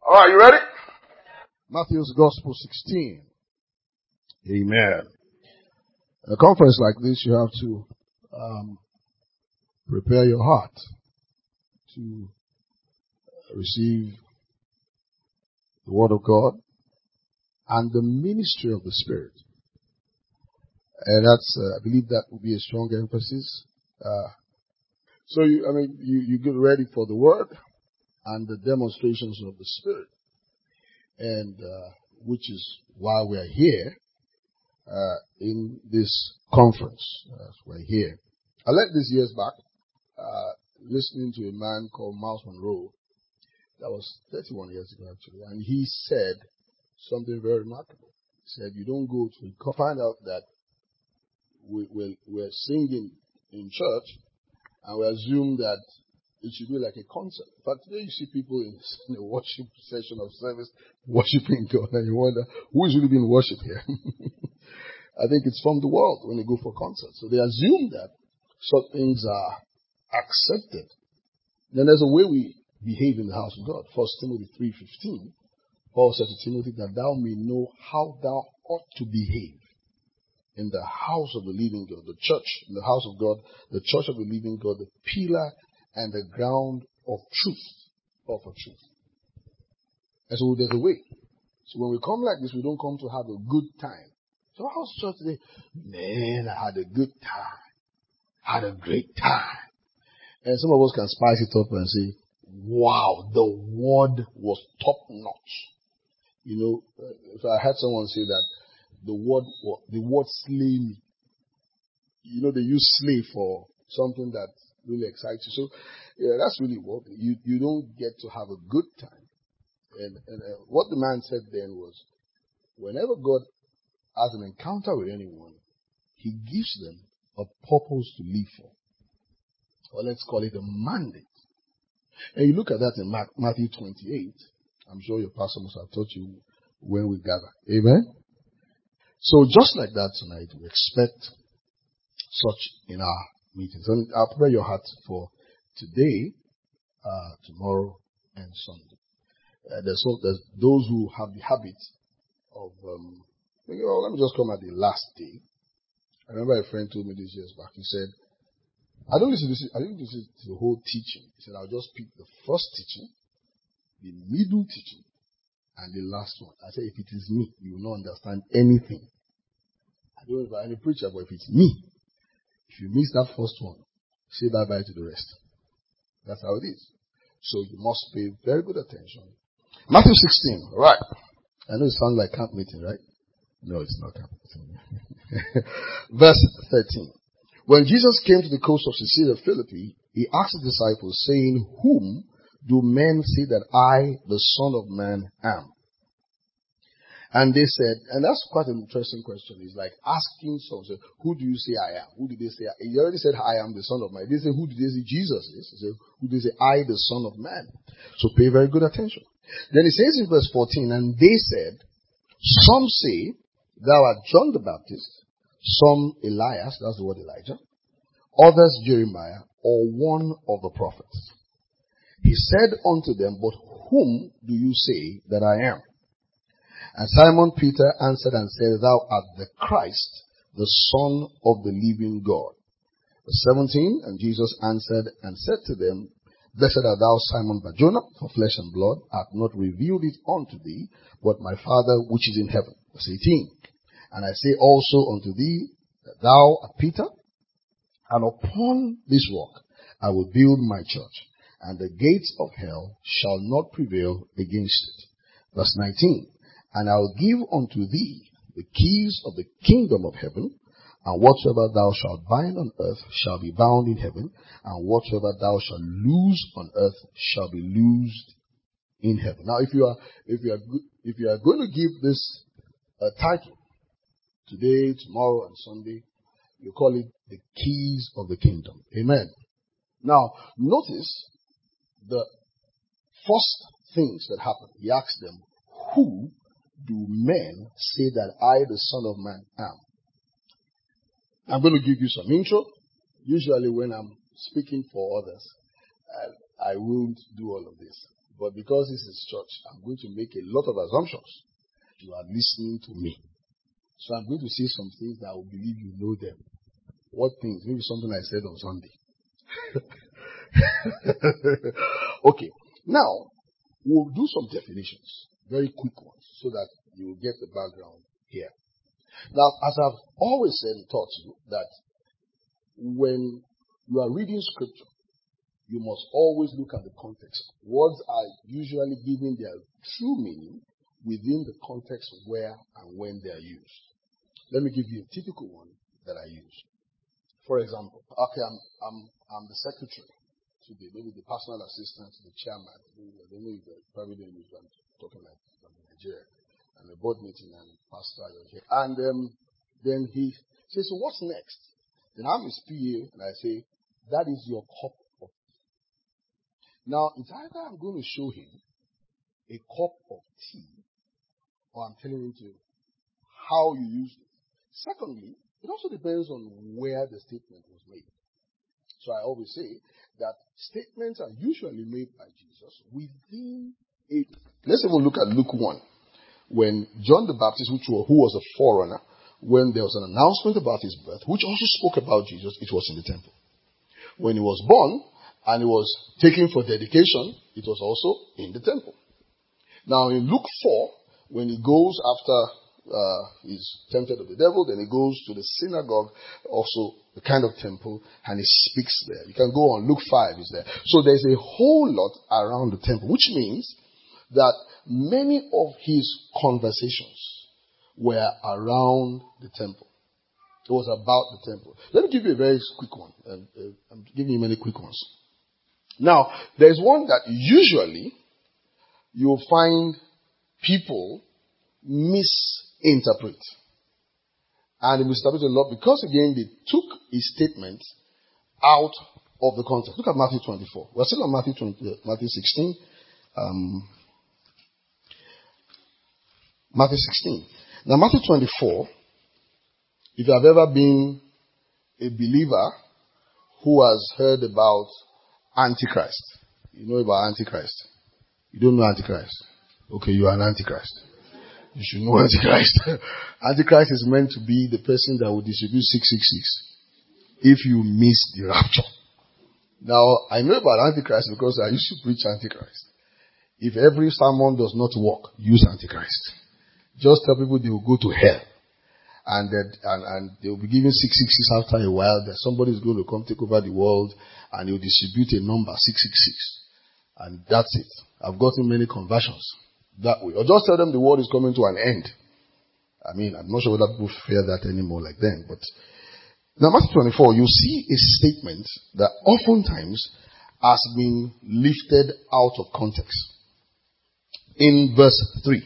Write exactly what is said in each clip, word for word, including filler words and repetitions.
All right, you ready? Matthew's Gospel sixteen. Amen. A conference like this, you have to um, prepare your heart to receive the Word of God and the ministry of the Spirit. And that's, uh, I believe that will be a strong emphasis. Uh, so, you, I mean, you, you get ready for the Word and the demonstrations of the Spirit. And uh, which is why we are here uh, in this conference. Uh, we're here. I led this years back uh, listening to a man called Miles Monroe. That was thirty-one years ago, actually. And he said something very remarkable. He said, you don't go to find out that we, we're, we're singing in church and we assume that it should be like a concert. But today you see people in, in a worship session of service worshiping God, and you wonder who is really being worshipped here. I think it's from the world when they go for concerts. So they assume that such things are accepted. Then there's a way we behave in the house of God. First Timothy three fifteen, Paul said to Timothy that thou may know how thou ought to behave in the house of the living God, the church, in the house of God, the church of the living God, the pillar and the ground of truth, of a truth. And so there's a way. So when we come like this, we don't come to have a good time. So how's church today? Man, I had a good time. Had a great time. And some of us can spice it up and say, wow, the word was top notch. You know, so I heard someone say that the word, the word slay me. You know, they use slay for something that really excites you. So, yeah, that's really what you, you don't get to have a good time. And, and uh, what the man said then was, whenever God has an encounter with anyone, he gives them a purpose to live for. Or let's call it a mandate. And you look at that in Matthew twenty-eight. I'm sure your pastor must have taught you when we gather. Amen? So just like that tonight, we expect such in our meetings. And I'll prepare your heart for today, uh, tomorrow, and Sunday. Uh, there's, so, there's those who have the habit of, um, you know, let me just come at the last day. I remember a friend told me this years back. He said, I don't listen to this, I didn't listen to the whole teaching. He said, I'll just pick the first teaching, the middle teaching, and the last one. I said, if it is me, you will not understand anything. I don't know if I'm a preacher, but if it's me, if you miss that first one, say bye-bye to the rest. That's how it is. So you must pay very good attention. Matthew sixteen, right. I know it sounds like camp meeting, right? No, it's not camp meeting. Verse thirteen. When Jesus came to the coast of Caesarea Philippi, he asked his disciples, saying, whom do men say that I, the Son of Man, am? And they said, and that's quite an interesting question. It's like asking someone, who do you say I am? Who did they say? He already said, I am the Son of Man. They say, who did they say Jesus is? He said, who did they say, I, the Son of Man? So pay very good attention. Then he says in verse fourteen, and they said, some say, thou art John the Baptist, some Elias, that's the word Elijah, others Jeremiah, or one of the prophets. He said unto them, but whom do you say that I am? And Simon Peter answered and said, thou art the Christ, the Son of the living God. Verse seventeen, and Jesus answered and said to them, blessed art thou, Simon Bar-Jonah, for flesh and blood hath not revealed it unto thee, but my Father which is in heaven. Verse eighteen, and I say also unto thee, that thou art Peter, and upon this rock I will build my church, and the gates of hell shall not prevail against it. Verse nineteen, and I will give unto thee the keys of the kingdom of heaven, and whatsoever thou shalt bind on earth shall be bound in heaven, and whatsoever thou shalt loose on earth shall be loosed in heaven. Now, if you are if you are if you are going to give this uh, title today, tomorrow, and Sunday, you call it the keys of the kingdom. Amen. Now, notice the first things that happen. He asked them, who do men say that I, the Son of Man, am? I'm going to give you some intro. Usually when I'm speaking for others, I, I won't do all of this. But because this is church, I'm going to make a lot of assumptions. You are listening to me. So I'm going to say some things that I will believe you know them. What things? Maybe something I said on Sunday. Okay. Now, we'll do some definitions. Very quick ones. So that you will get the background here. Now, as I've always said and taught you, that when you are reading scripture, you must always look at the context. Words are usually given their true meaning within the context of where and when they are used. Let me give you a typical one that I use. For example, okay, I'm I'm I'm the secretary to the maybe the personal assistant to the chairman. I don't know if they're probably doing this, but I'm talking like I'm in Nigeria. And a board meeting and pastor here. And um, then he says, so what's next? Then I'm his P A and I say, that is your cup of tea. Now, it's either I'm going to show him a cup of tea or I'm telling him to how you use it. Secondly, it also depends on where the statement was made. So I always say that statements are usually made by Jesus within a... Let's even look at Luke one. When John the Baptist, which was, who was a forerunner, when there was an announcement about his birth, which also spoke about Jesus, it was in the temple. When he was born and he was taken for dedication, it was also in the temple. Now in Luke four, when he goes after uh, he's tempted of the devil, then he goes to the synagogue, also the kind of temple, and he speaks there. You can go on, Luke five is there. So there's a whole lot around the temple, which means that many of his conversations were around the temple. It was about the temple. Let me give you a very quick one. Uh, uh, I'm giving you many quick ones. Now, there's one that usually you'll find people misinterpret. And they misinterpret a lot because, again, they took his statement out of the context. Look at Matthew twenty-four. We're still on Matthew twenty, Matthew sixteen. Um, Matthew sixteen. Now, Matthew twenty-four, if you have ever been a believer who has heard about Antichrist, you know about Antichrist. You don't know Antichrist. Okay, you are an Antichrist. You should know Antichrist. Antichrist is meant to be the person that will distribute six six six if you miss the rapture. Now, I know about Antichrist because I used to preach Antichrist. If every sermon does not work, use Antichrist. Just tell people they will go to hell. And that, and, and they will be given six six six after a while, that somebody is going to come take over the world and he will distribute a number, six six six. And that's it. I've gotten many conversions that way. Or just tell them the world is coming to an end. I mean, I'm not sure whether people fear that anymore like then. But now, Matthew twenty-four, you see a statement that oftentimes has been lifted out of context. In verse three,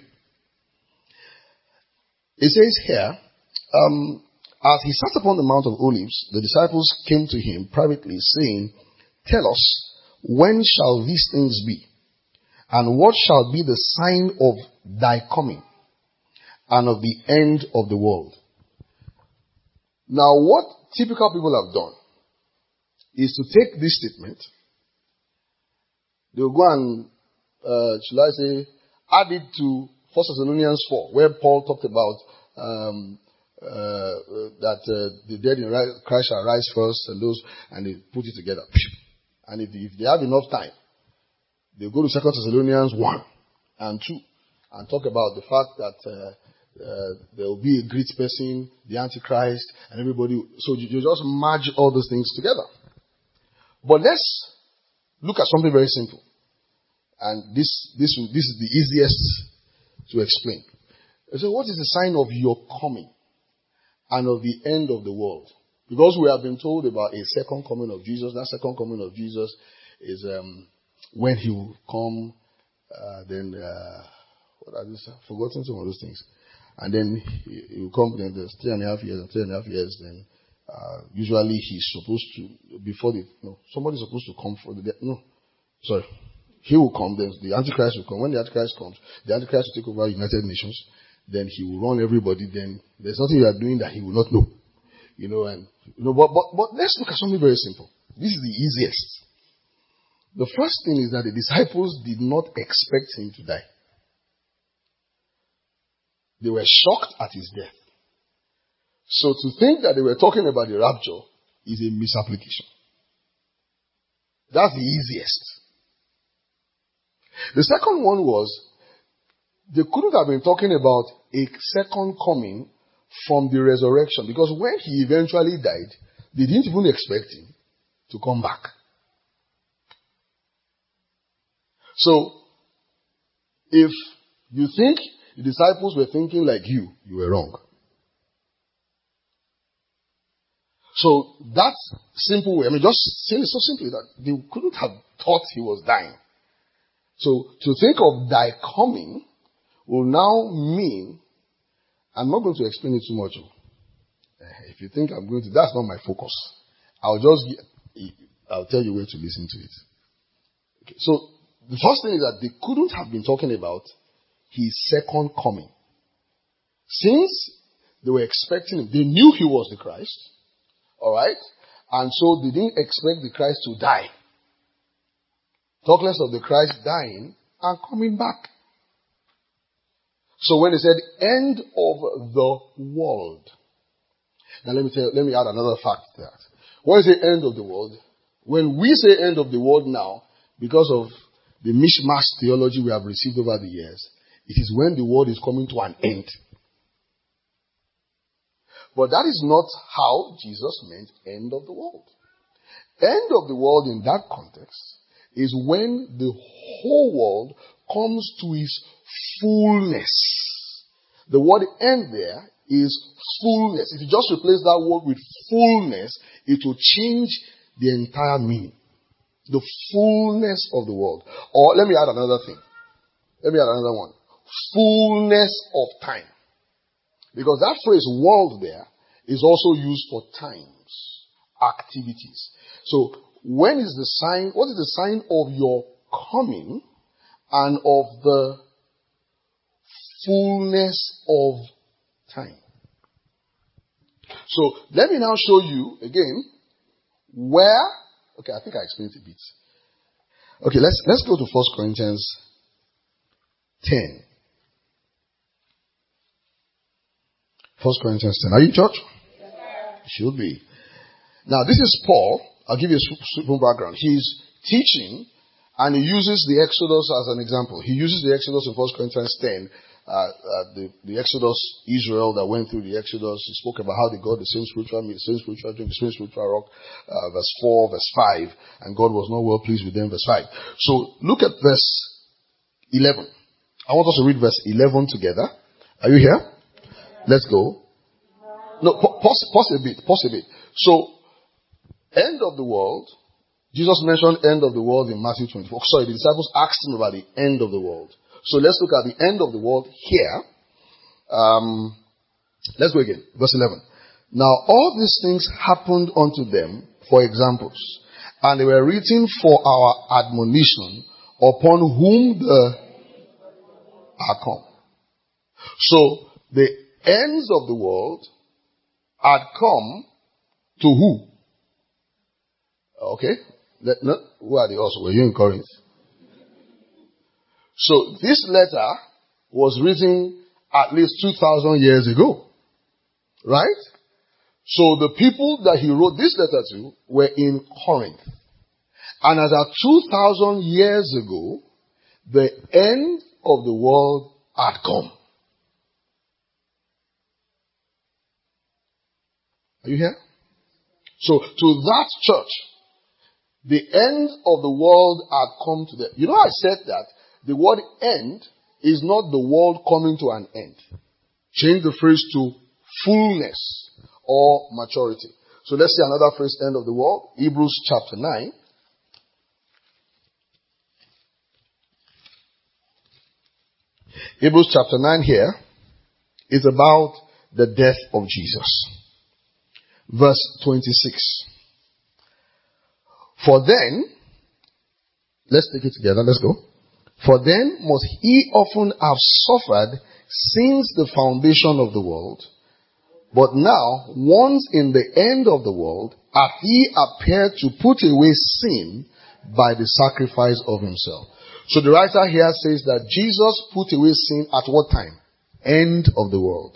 it says here, um, as he sat upon the Mount of Olives, the disciples came to him privately, saying, tell us, when shall these things be? And what shall be the sign of thy coming and of the end of the world? Now, what typical people have done is to take this statement, they'll go and, uh, shall I say, add it to First Thessalonians four, where Paul talked about um, uh, that uh, the dead in Christ shall rise first, and those, and they put it together. And if, if they have enough time, they go to Second Thessalonians one and two and talk about the fact that uh, uh, there will be a great person, the Antichrist, and everybody. So you, you just merge all those things together. But let's look at something very simple. And this, this, this is the easiest to explain. So what is the sign of your coming and of the end of the world? Because we have been told about a second coming of Jesus. That second coming of Jesus is um, when he will come, uh, then, uh, what are these? I've forgotten some of those things. And then he, he will come, then there's three and a half years, and three and a half years, then uh, usually he's supposed to, before the, no, somebody's supposed to come for the, no, sorry. He will come, then the Antichrist will come. When the Antichrist comes, the Antichrist will take over United Nations, then he will run everybody, then there's nothing you are doing that he will not know. You know, and, you know, but, but, but let's look at something very simple. This is the easiest. The first thing is that the disciples did not expect him to die. They were shocked at his death. So to think that they were talking about the rapture is a misapplication. That's the easiest. The second one was, they couldn't have been talking about a second coming from the resurrection, because when he eventually died, they didn't even expect him to come back. So, if you think the disciples were thinking like you, you were wrong. So, that's simple way. I mean, just saying it so simply that they couldn't have thought he was dying. So, to think of thy coming will now mean, I'm not going to explain it too much. If you think I'm going to, that's not my focus. I'll just, I'll tell you where to listen to it. Okay, so, the first thing is that they couldn't have been talking about his second coming. Since they were expecting him, they knew he was the Christ. Alright? And so they didn't expect the Christ to die. Talk less of the Christ dying and coming back. So when they said end of the world. Now let me tell you, let me add another fact to that. When you say end of the world, when we say end of the world now, because of the mishmash theology we have received over the years, it is when the world is coming to an end. But that is not how Jesus meant end of the world. End of the world in that context is when the whole world comes to its fullness. The word end there is fullness. If you just replace that word with fullness, it will change the entire meaning. The fullness of the world. Or let me add another thing. Let me add another one. Fullness of time. Because that phrase world there is also used for times, activities. So when is the sign, what is the sign of your coming and of the fullness of time? So let me now show you again where. Okay, I think I explained it a bit. Okay, let's let's go to First Corinthians ten. First Corinthians ten. Are you in church? Yes. Should be. Now, this is Paul. I'll give you a simple background. He's teaching, and he uses the Exodus as an example. He uses the Exodus in First Corinthians ten. Uh, uh, the, the Exodus, Israel that went through the Exodus. He spoke about how they got the same spiritual meat, the same spiritual drink, the same spiritual rock, uh, verse four, verse five, and God was not well pleased with them, verse five. So look at verse eleven. I want us to read verse eleven together. Are you here? Let's go. No, pause, pause a bit, pause a bit. So, end of the world. Jesus mentioned end of the world in Matthew twenty-four. Sorry, the disciples asked him about the end of the world. So let's look at the end of the world here. Um, let's go again. Verse eleven. Now all these things happened unto them for examples, and they were written for our admonition, upon whom the are come. So the ends of the world had come to who? Okay. Let, no, who are they also? Were you in Corinth? So this letter was written at least two thousand years ago. Right? So the people that he wrote this letter to were in Corinth. And as at two thousand years ago, the end of the world had come. Are you here? So to that church, the end of the world had come to them. You know, I said that the word end is not the world coming to an end. Change the phrase to fullness or maturity. So let's see another phrase, end of the world. Hebrews chapter nine. Hebrews chapter nine here is about the death of Jesus. Verse twenty-six. For then, let's take it together, let's go. For then must he often have suffered since the foundation of the world. But now, once in the end of the world, hath he appeared to put away sin by the sacrifice of himself. So the writer here says that Jesus put away sin at what time? End of the world.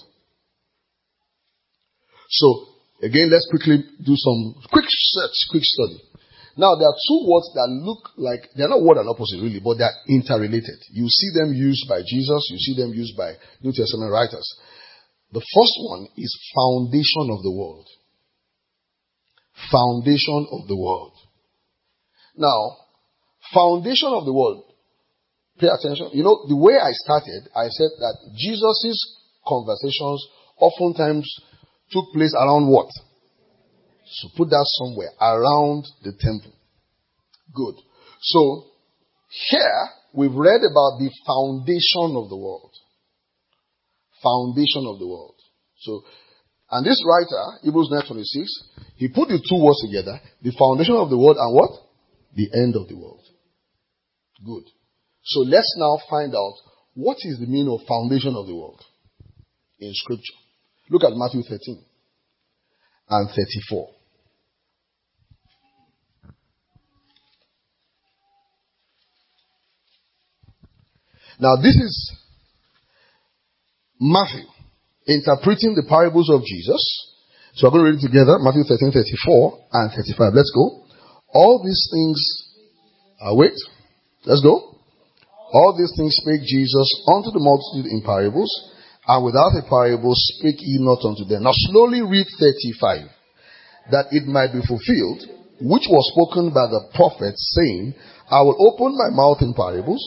So, again, let's quickly do some quick search, quick study. Now, there are two words that look like, they're not word and opposite really, but they're interrelated. You see them used by Jesus, you see them used by New Testament writers. The first one is foundation of the world. Foundation of the world. Now, foundation of the world. Pay attention. You know, the way I started, I said that Jesus' conversations oftentimes took place around what? So put that somewhere. Around the temple. Good. So, here, we've read about the foundation of the world. Foundation of the world. So, and this writer, Hebrews nine twenty-six, he put the two words together. The foundation of the world and what? The end of the world. Good. So let's now find out what is the meaning of foundation of the world in scripture. Look at Matthew thirteen and thirty-four. Now this is Matthew interpreting the parables of Jesus. So we're going to read it together. Matthew thirteen, thirty-four and thirty-five. Let's go. All these things, uh, wait, let's go. All these things spake Jesus unto the multitude in parables, and without a parable spake he not unto them. Now slowly read thirty-five, that it might be fulfilled, which was spoken by the prophet, saying, I will open my mouth in parables.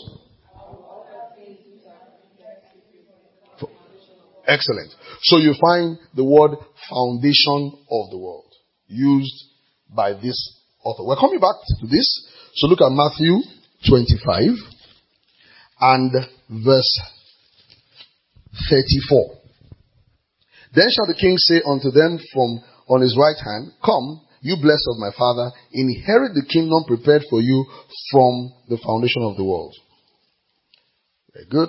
Excellent. So you find the word foundation of the world used by this author. We're coming back to this. So look at Matthew twenty-five and verse thirty-four. Then shall the king say unto them from on his right hand, Come, you blessed of my Father, inherit the kingdom prepared for you from the foundation of the world. Very good.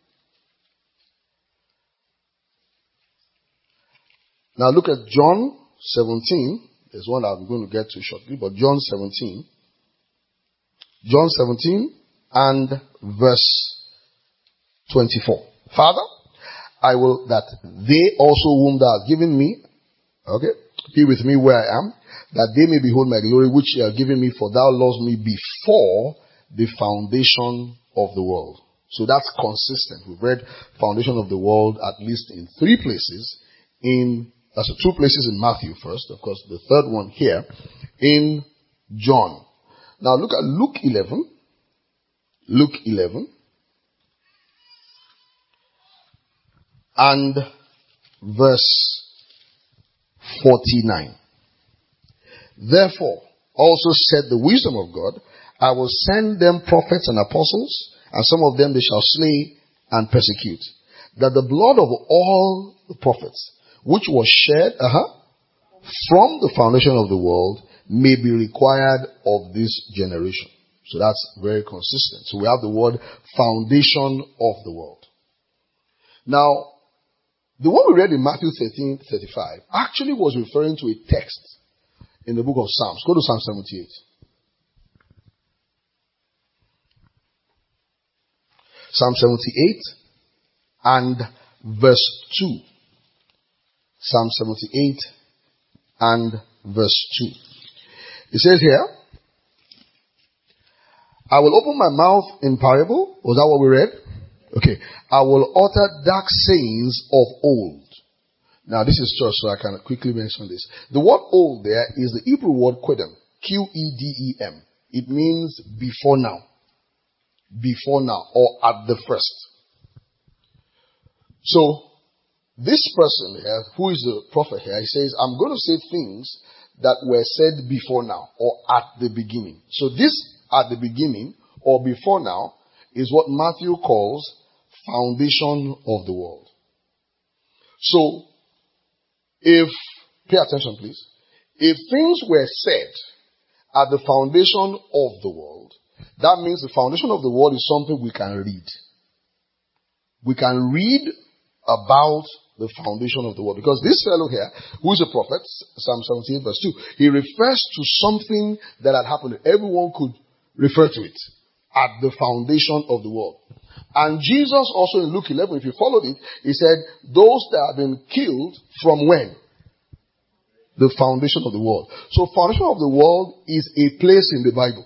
Now look at John seventeen. There's one I'm going to get to shortly, but John seventeen. John seventeen and verse twenty-four. Father, I will that they also whom thou hast given me, okay, be with me where I am, that they may behold my glory which you have given me, for thou lovest me before the foundation of the world. So that's consistent. We've read foundation of the world at least in three places in That's two places in Matthew first, of course, the third one here in John. Now look at Luke eleven. Luke eleven. And verse forty-nine. Therefore, also said the wisdom of God, I will send them prophets and apostles, and some of them they shall slay and persecute, that the blood of all the prophets which was shed uh-huh, from the foundation of the world may be required of this generation. So that's very consistent. So we have the word foundation of the world. Now, the one we read in Matthew thirteen thirty-five actually was referring to a text in the book of Psalms. Go to Psalm seventy-eight. Psalm seventy-eight and verse two. Psalm seventy-eight and verse two. It says here, I will open my mouth in parable. Was that what we read? Okay. I will utter dark sayings of old. Now this is church, so I can quickly mention this. The word old there is the Hebrew word quedem. Q E D E M. It means before now. Before now, or at the first. So, this person here, who is the prophet here, he says, I'm going to say things that were said before now, or at the beginning. So this at the beginning, or before now, is what Matthew calls foundation of the world. So, if, pay attention please, if things were said at the foundation of the world, that means the foundation of the world is something we can read. We can read about the foundation of the world. Because this fellow here, who is a prophet, Psalm seventeen verse two, he refers to something that had happened. Everyone could refer to it. At the foundation of the world. And Jesus also in Luke eleven, if you followed it, he said, those that have been killed from when? The foundation of the world. So foundation of the world is a place in the Bible.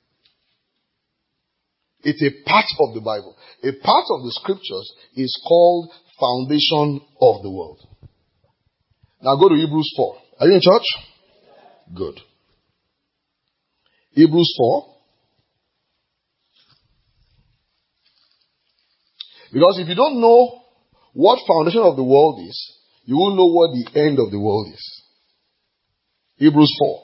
It's a part of the Bible. A part of the scriptures is called foundation of the world. Now go to Hebrews four. Are you in church? Good. Hebrews four. Because if you don't know what foundation of the world is, you won't know what the end of the world is. Hebrews four.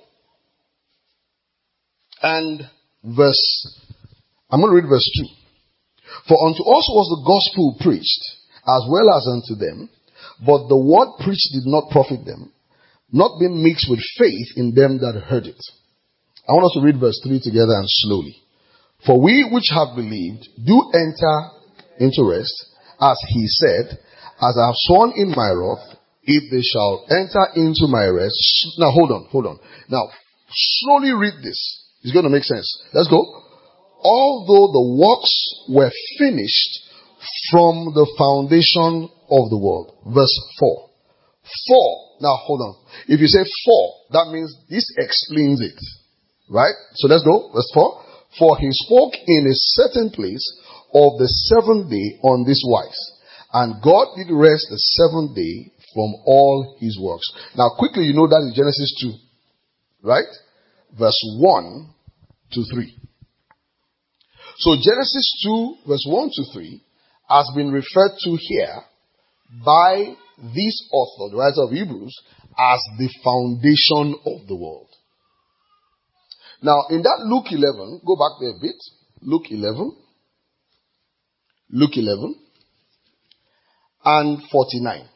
And verse, I'm going to read verse two. For unto us was the gospel preached, as well as unto them, but the word preached did not profit them, not being mixed with faith in them that heard it. I want us to read verse three together and slowly. For we which have believed do enter into rest, as he said, as I have sworn in my wrath, if they shall enter into my rest. Now hold on, hold on. Now, slowly read this. It's going to make sense. Let's go. Although the works were finished from the foundation of the world. Verse four. For. Now hold on. If you say for, that means this explains it. Right? So let's go. Verse four. For he spoke in a certain place of the seventh day on this wise. And God did rest the seventh day from all his works. Now quickly, you know that is Genesis two. Right? Verse one to three. So Genesis two verse one to three has been referred to here by this author, the writer of Hebrews, as the foundation of the world. Now in that Luke eleven, go back there a bit. Luke eleven. Luke eleven and forty-nine.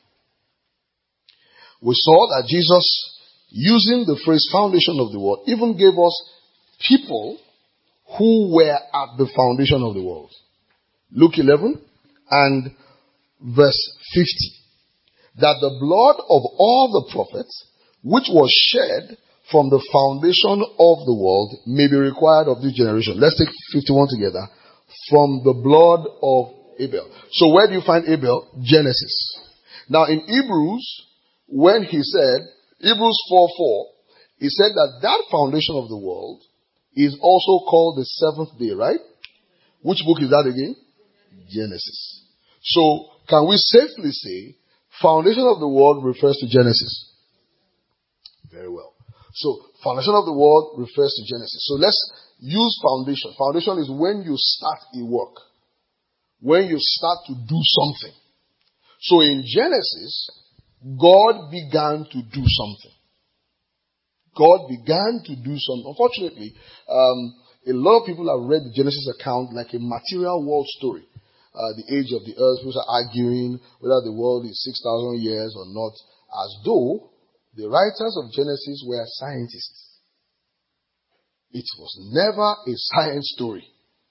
We saw that Jesus, using the phrase foundation of the world, even gave us people who were at the foundation of the world. Luke eleven and verse fifty. That the blood of all the prophets, which was shed from the foundation of the world, may be required of this generation. Let's take fifty-one together. From the blood of Abel. So where do you find Abel? Genesis. Now in Hebrews, when he said, Hebrews four four, he said that that foundation of the world is also called the seventh day, right? Which book is that again? Genesis. So can we safely say foundation of the world refers to Genesis? Very well. So foundation of the world refers to Genesis. So let's use foundation. Foundation is when you start a work. When you start to do something. So in Genesis, God began to do something. God began to do something. Unfortunately, um, a lot of people have read the Genesis account like a material world story. Uh, the age of the earth, people are arguing whether the world is six thousand years or not, as though the writers of Genesis were scientists. It was never a science story.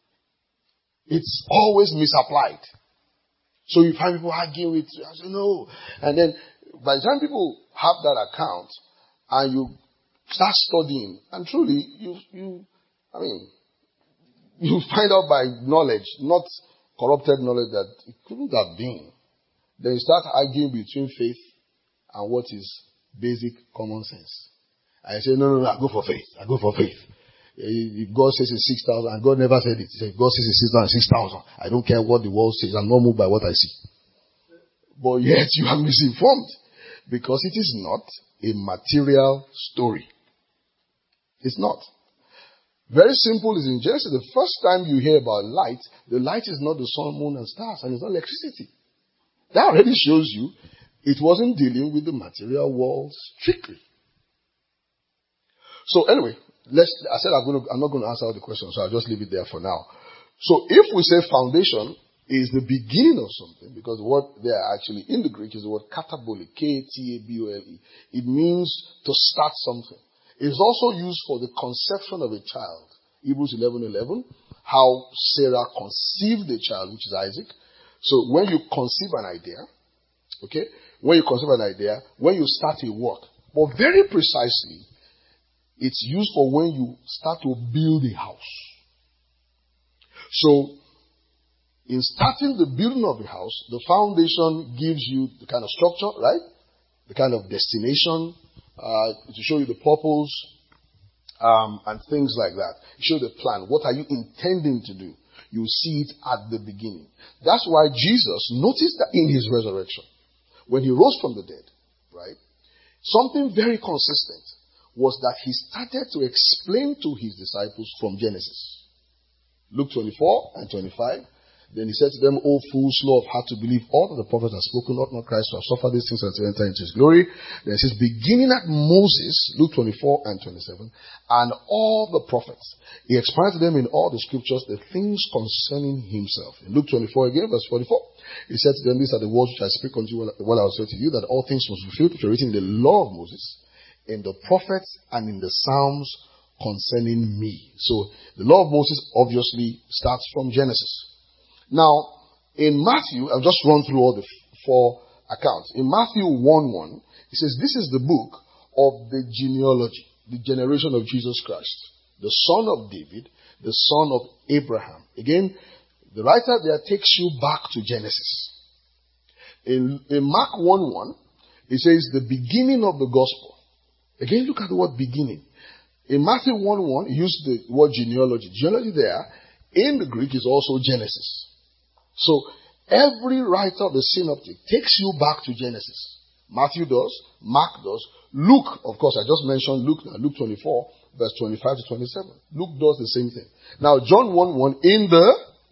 It's always misapplied. So you find people arguing with, I say, no. And then by the time people have that account and you start studying, and truly, you, you, I mean, you find out by knowledge, not corrupted knowledge, that it couldn't have been. Then you start arguing between faith and what is basic common sense. And you say, no, no, no, I go for faith. I go for faith. If God says it's six thousand, and God never said it. He said, God says it's six thousand. I don't care what the world says. I'm not moved by what I see. But yet you are misinformed. Because it is not a material story. It's not. Very simple is in Genesis. The first time you hear about light, the light is not the sun, moon, and stars, and it's not electricity. That already shows you it wasn't dealing with the material world strictly. So anyway, let's. I said I'm, going to, I'm not going to answer all the questions, so I'll just leave it there for now. So if we say foundation is the beginning of something, because the word there actually in the Greek is the word katabole, K T A B O L E. It means to start something. It is also used for the conception of a child. Hebrews eleven eleven, how Sarah conceived a child, which is Isaac. So when you conceive an idea, okay, when you conceive an idea, when you start a work, but very precisely, it's used for when you start to build a house. So, in starting the building of the house, the foundation gives you the kind of structure, right? The kind of destination, uh, to show you the purpose, um, and things like that. Show the plan. What are you intending to do? You see it at the beginning. That's why Jesus noticed that in his resurrection, when he rose from the dead, right, something very consistent was that he started to explain to his disciples from Genesis. Luke twenty-four and twenty-five. Then he said to them, O fools, slow of heart to believe all that the prophets have spoken, ought not Christ to have suffered these things and to enter into his glory. Then it says, beginning at Moses, Luke twenty-four and twenty-seven, and all the prophets. He explained to them in all the scriptures the things concerning himself. In Luke twenty-four again, verse forty-four, he said to them, these are the words which I speak unto you when I will say to you, that all things must be fulfilled which are written in the law of Moses, in the prophets, and in the Psalms concerning me. So the law of Moses obviously starts from Genesis. Now, in Matthew, I've just run through all the four accounts. In Matthew one one, it says, this is the book of the genealogy, the generation of Jesus Christ, the son of David, the son of Abraham. Again, the writer there takes you back to Genesis. In, in Mark one one, it says, the beginning of the gospel. Again, look at the word beginning. In Matthew one one, he used the word genealogy. Genealogy there, in the Greek, is also Genesis. So, every writer of the synoptic takes you back to Genesis. Matthew does, Mark does, Luke, of course, I just mentioned Luke, Luke twenty-four, verse twenty-five to twenty-seven. Luke does the same thing. Now, John one one, in the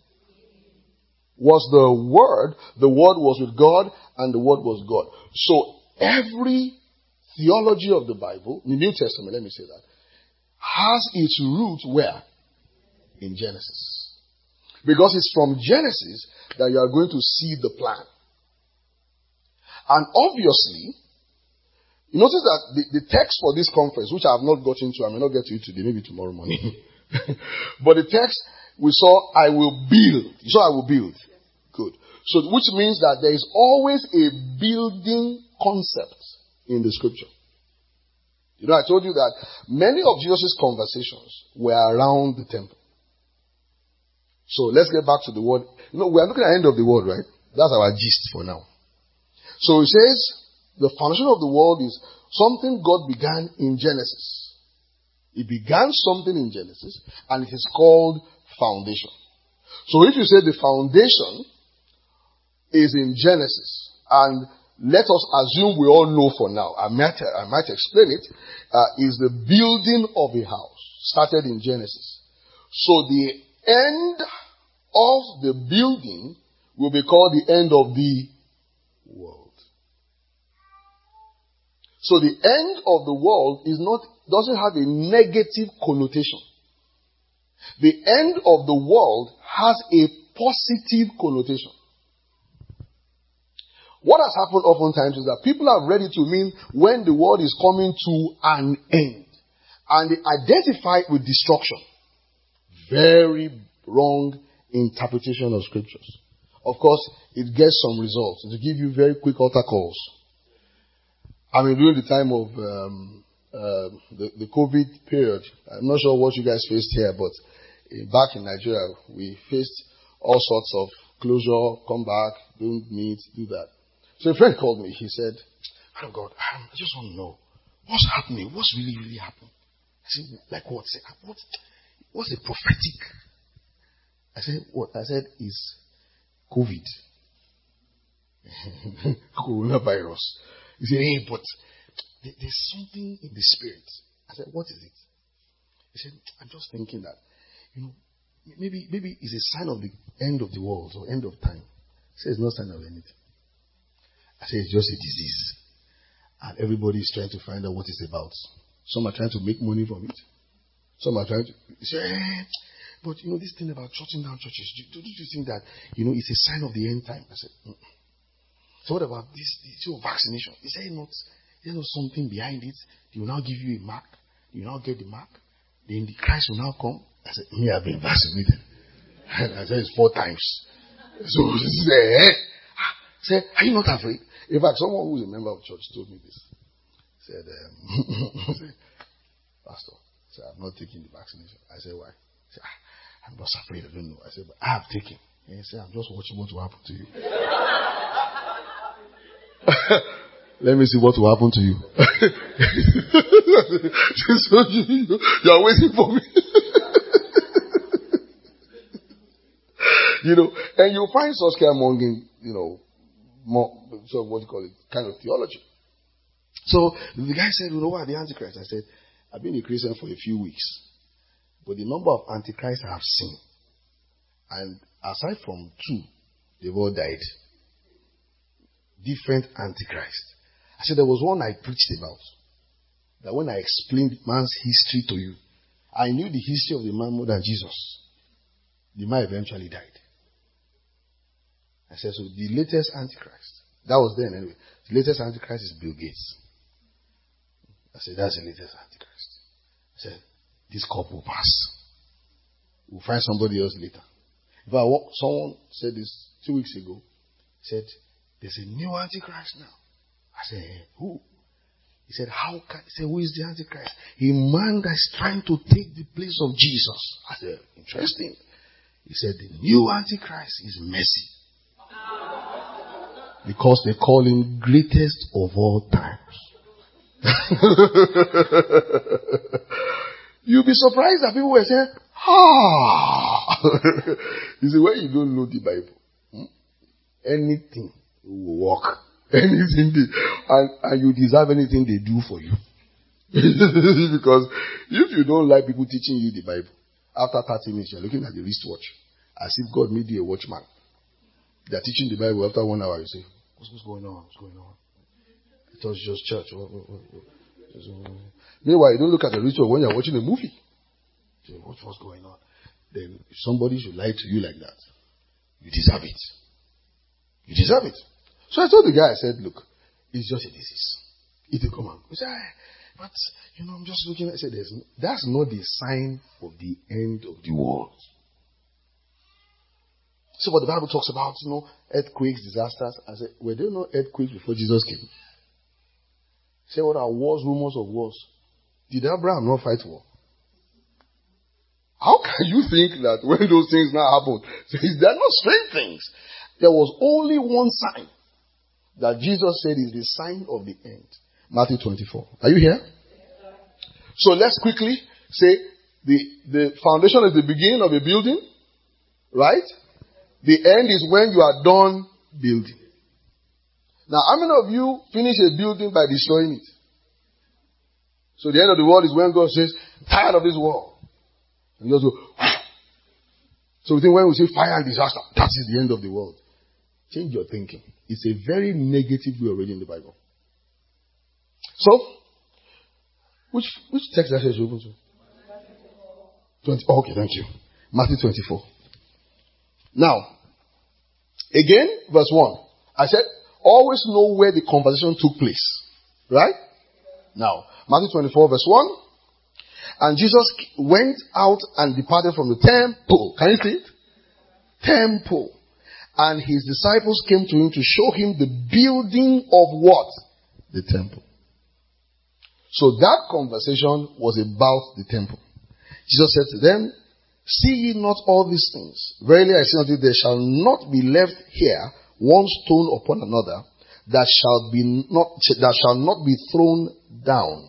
was the Word, the Word was with God, and the Word was God. So, every theology of the Bible, the New Testament, let me say that, has its root where? In Genesis. Because it's from Genesis that you are going to see the plan. And obviously, you notice that the, the text for this conference, which I have not got into, I may not get to it today, maybe tomorrow morning. But the text, we saw, I will build. You saw I will build. Good. So, which means that there is always a building concept in the scripture. You know, I told you that many of Jesus' conversations were around the temple. So let's get back to the word. You know, we are looking at the end of the world, right? That's our gist for now. So it says, the foundation of the world is something God began in Genesis. He began something in Genesis, and it is called foundation. So if you say the foundation is in Genesis, and let us assume we all know for now, I might, I might explain it, uh, is the building of a house, started in Genesis. So the end of the building will be called the end of the world. So the end of the world is not, doesn't have a negative connotation. The end of the world has a positive connotation. What has happened oftentimes is that people have read it to mean when the world is coming to an end. And they identify it with destruction. Very wrong interpretation of scriptures. Of course, it gets some results. To give you very quick altar calls. I mean, during the time of um, uh, the, the COVID period, I'm not sure what you guys faced here, but uh, back in Nigeria, we faced all sorts of closure, come back, don't meet, do that. So a friend called me. He said, oh God, I just want to know what's happening. What's really, really happening? I said, like what? He said, what? What's the prophetic? I said, what? I said, is COVID. Coronavirus. He said, hey, but there's something in the spirit. I said, what is it? He said, I'm just thinking that, you know, maybe maybe it's a sign of the end of the world or end of time. He said, it's not a sign of anything. I said, it's just a disease. And everybody is trying to find out what it's about. Some are trying to make money from it. Some are trying to say, eh, but you know, this thing about shutting down churches, do, do you think that, you know, it's a sign of the end time? I said, mm. So what about this, this your vaccination? Is there not, is there not something behind it? They will now give you a mark. You now get the mark. Then the Christ will now come. I said, me, I've been vaccinated. And I said, it's four times. So he said, eh? I said, are you not afraid? In fact, someone who is a member of church told me this. He said, um, said, Pastor, said, I'm not taking the vaccination. I said, why? He said, I was afraid. I don't know. I said, but I have taken. And he said, I'm just watching what will happen to you. Let me see what will happen to you. So you, you are waiting for me. You know, and you find such scaremongering, you know, more, so what do you call it, kind of theology. So the guy said, you know what, the Antichrist? I said, I've been a Christian for a few weeks, but the number of Antichrists I have seen, and aside from two, they've all died. Different Antichrists. I said, there was one I preached about, that when I explained man's history to you, I knew the history of the man more than Jesus. The man eventually died. I said, so the latest Antichrist, that was then anyway, the latest Antichrist is Bill Gates. I said, that's the latest Antichrist. I said, this cup will pass. We'll find somebody else later. If I walk, someone said this two weeks ago, said, there's a new Antichrist now. I said, hey, who? He said, how can, he said, who is the Antichrist? A man that's trying to take the place of Jesus. I said, interesting. He said, the new Antichrist is Messi. Because they call him greatest of all times. You'll be surprised that people were saying, ah. You see, when you don't know the Bible, hmm, anything will work. Anything they, and, and you deserve anything they do for you. Because if you don't like people teaching you the Bible, after thirty minutes you're looking at the wristwatch as if God made you a watchman. They're teaching the Bible after one hour. You say, what's, what's going on? What's going on? I thought it's just church. What, what, what, what? Meanwhile, you don't look at the ritual when you're watching a movie. You say, what, what's going on? Then if somebody should lie to you like that, you deserve it. You deserve it. So I told the guy, I said, look, it's just a disease. It will come out. He said, but, you know, I'm just looking at it. I said, There's no, that's not the sign of the end of the world. So what the Bible talks about, you know, earthquakes, disasters. I said, were there no earthquakes before Jesus came? Say, what are wars, rumors of wars? Did Abraham not fight war? How can you think that when those things now happen, they're not strange things? There was only one sign that Jesus said is the sign of the end. Matthew twenty-four. Are you here? So let's quickly say the, the foundation is the beginning of a building, right? The end is when you are done building. Now, how many of you finish a building by destroying it? So the end of the world is when God says, tired of this world. And you just go, so we think when we say fire and disaster, that is the end of the world. Change your thinking. It's a very negative way of reading the Bible. So, which which text that is open to? twenty. Oh, okay, thank you. Matthew twenty-four. Now, again, verse one. I said, always know where the conversation took place. Right? Now, Matthew twenty-four, verse one. And Jesus went out and departed from the temple. Can you see it? Temple. And his disciples came to him to show him the building of what? The temple. So that conversation was about the temple. Jesus said to them, see ye not all these things? Verily I say unto you, there shall not be left here one stone upon another that shall be not that shall not be thrown down.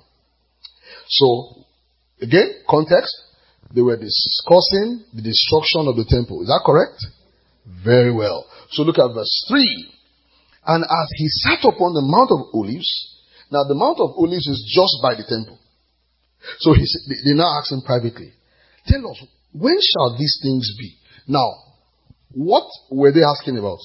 So again, context, they were discussing the destruction of the temple. Is that correct? Very well. So look at verse three. And as he sat upon the Mount of Olives, now the Mount of Olives is just by the temple. So he, they now ask him privately, tell us, when shall these things be? Now, what were they asking about?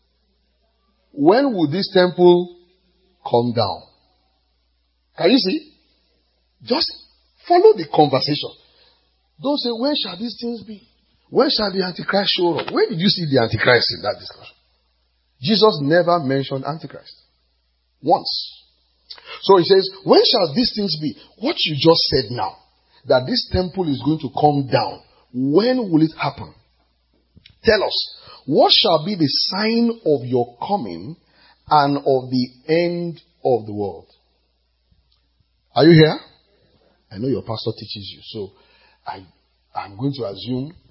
When will this temple come down? Can you see? Just follow the conversation. Don't say, when shall these things be? When shall the Antichrist show up? Where did you see the Antichrist in that discussion? Jesus never mentioned Antichrist. Once. So he says, when shall these things be? What you just said now, that this temple is going to come down, when will it happen? Tell us, what shall be the sign of your coming and of the end of the world? Are you here? I know your pastor teaches you, so I, I'm going to assume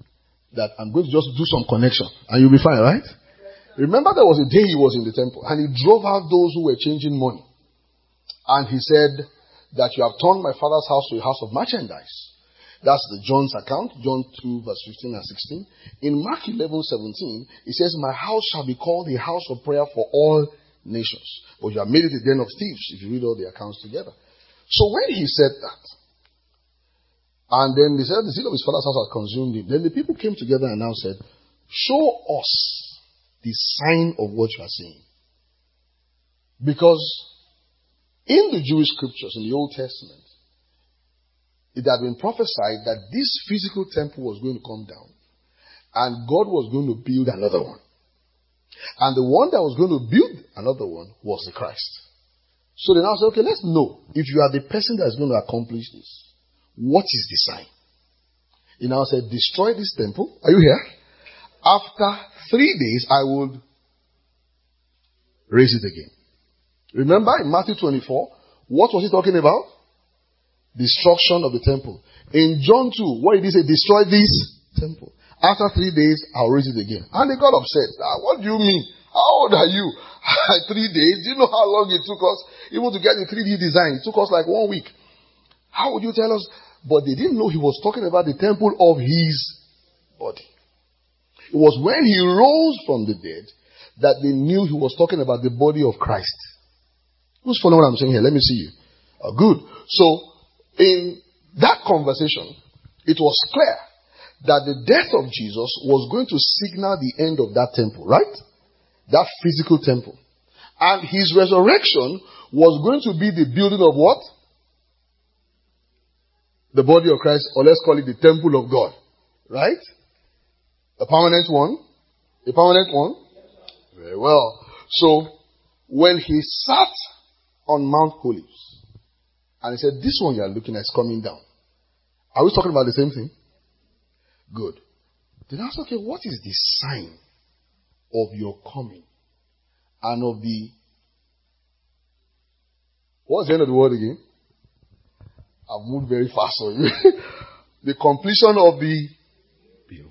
that I'm going to just do some connection and you'll be fine, right? Remember there was a day he was in the temple and he drove out those who were changing money. And he said that you have turned my father's house to a house of merchandise. That's the John's account, John two verse fifteen and sixteen. In Mark eleven seventeen, it says, my house shall be called a house of prayer for all nations. But you have made it a den of thieves if you read all the accounts together. So when he said that, and then they said the seal of his father's house had consumed him, then the people came together and now said, show us the sign of what you are saying. Because in the Jewish scriptures, in the Old Testament, it had been prophesied that this physical temple was going to come down and God was going to build another one. And the one that was going to build another one was the Christ. So they now say, okay, let's know if you are the person that is going to accomplish this. What is the sign? He now said, destroy this temple. Are you here? After three days, I will raise it again. Remember in Matthew twenty-four, what was he talking about? Destruction of the temple. In John two, what did he say? Destroy this temple. After three days, I'll raise it again. And they got upset. Ah, what do you mean? How old are you? Three days? Do you know how long it took us even to get the three D design? It took us like one week. How would you tell us? But they didn't know he was talking about the temple of his body. It was when he rose from the dead that they knew he was talking about the body of Christ. Who's following what I'm saying here? Let me see you. Oh, good. So, in that conversation, it was clear that the death of Jesus was going to signal the end of that temple, right? That physical temple. And his resurrection was going to be the building of what? The body of Christ, or let's call it the temple of God. Right? A permanent one? A permanent one? Very well. So, when he sat on Mount Olives, and he said, this one you are looking at is coming down. Are we talking about the same thing? Good. Then I asked, okay, what is the sign of your coming and of the, what's the end of the word again? I've moved very fast on you. The completion of the building.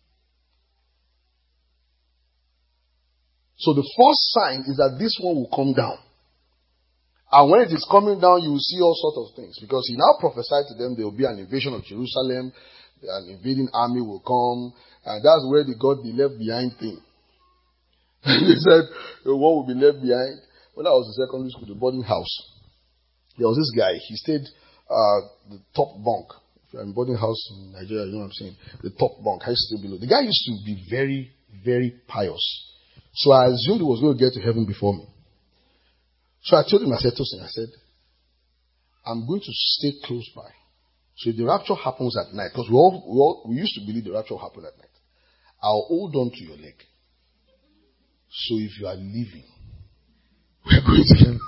So the first sign is that this one will come down. And when it is coming down, you will see all sorts of things. Because he now prophesied to them there will be an invasion of Jerusalem, an invading army will come, and that's where they got the left behind thing. They said, what will be left behind? When I was in secondary school, the boarding house, there was this guy, he stayed uh, the top bunk. If you're in boarding house in Nigeria, you know what I'm saying? The top bunk, I used to stay below. The guy used to be very, very pious. So I assumed he was going to get to heaven before me. So I told him, I said, Tosin, I said, I'm going to stay close by. So if the rapture happens at night, because we all, we all we used to believe the rapture happened at night, I'll hold on to your leg. So if you are leaving, we're going to heaven.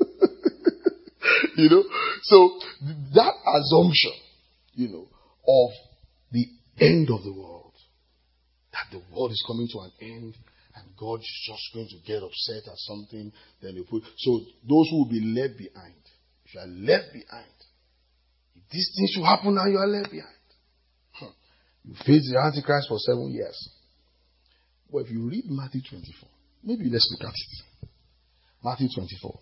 You know? So that assumption, you know, of the end of the world, that the world is coming to an end, and God is just going to get upset at something, then you put. So those who will be left behind, if you are left behind, if these things should happen now, you are left behind. Huh. You face the Antichrist for seven years. But if you read Matthew twenty-four, maybe let's look at it. Matthew twenty-four.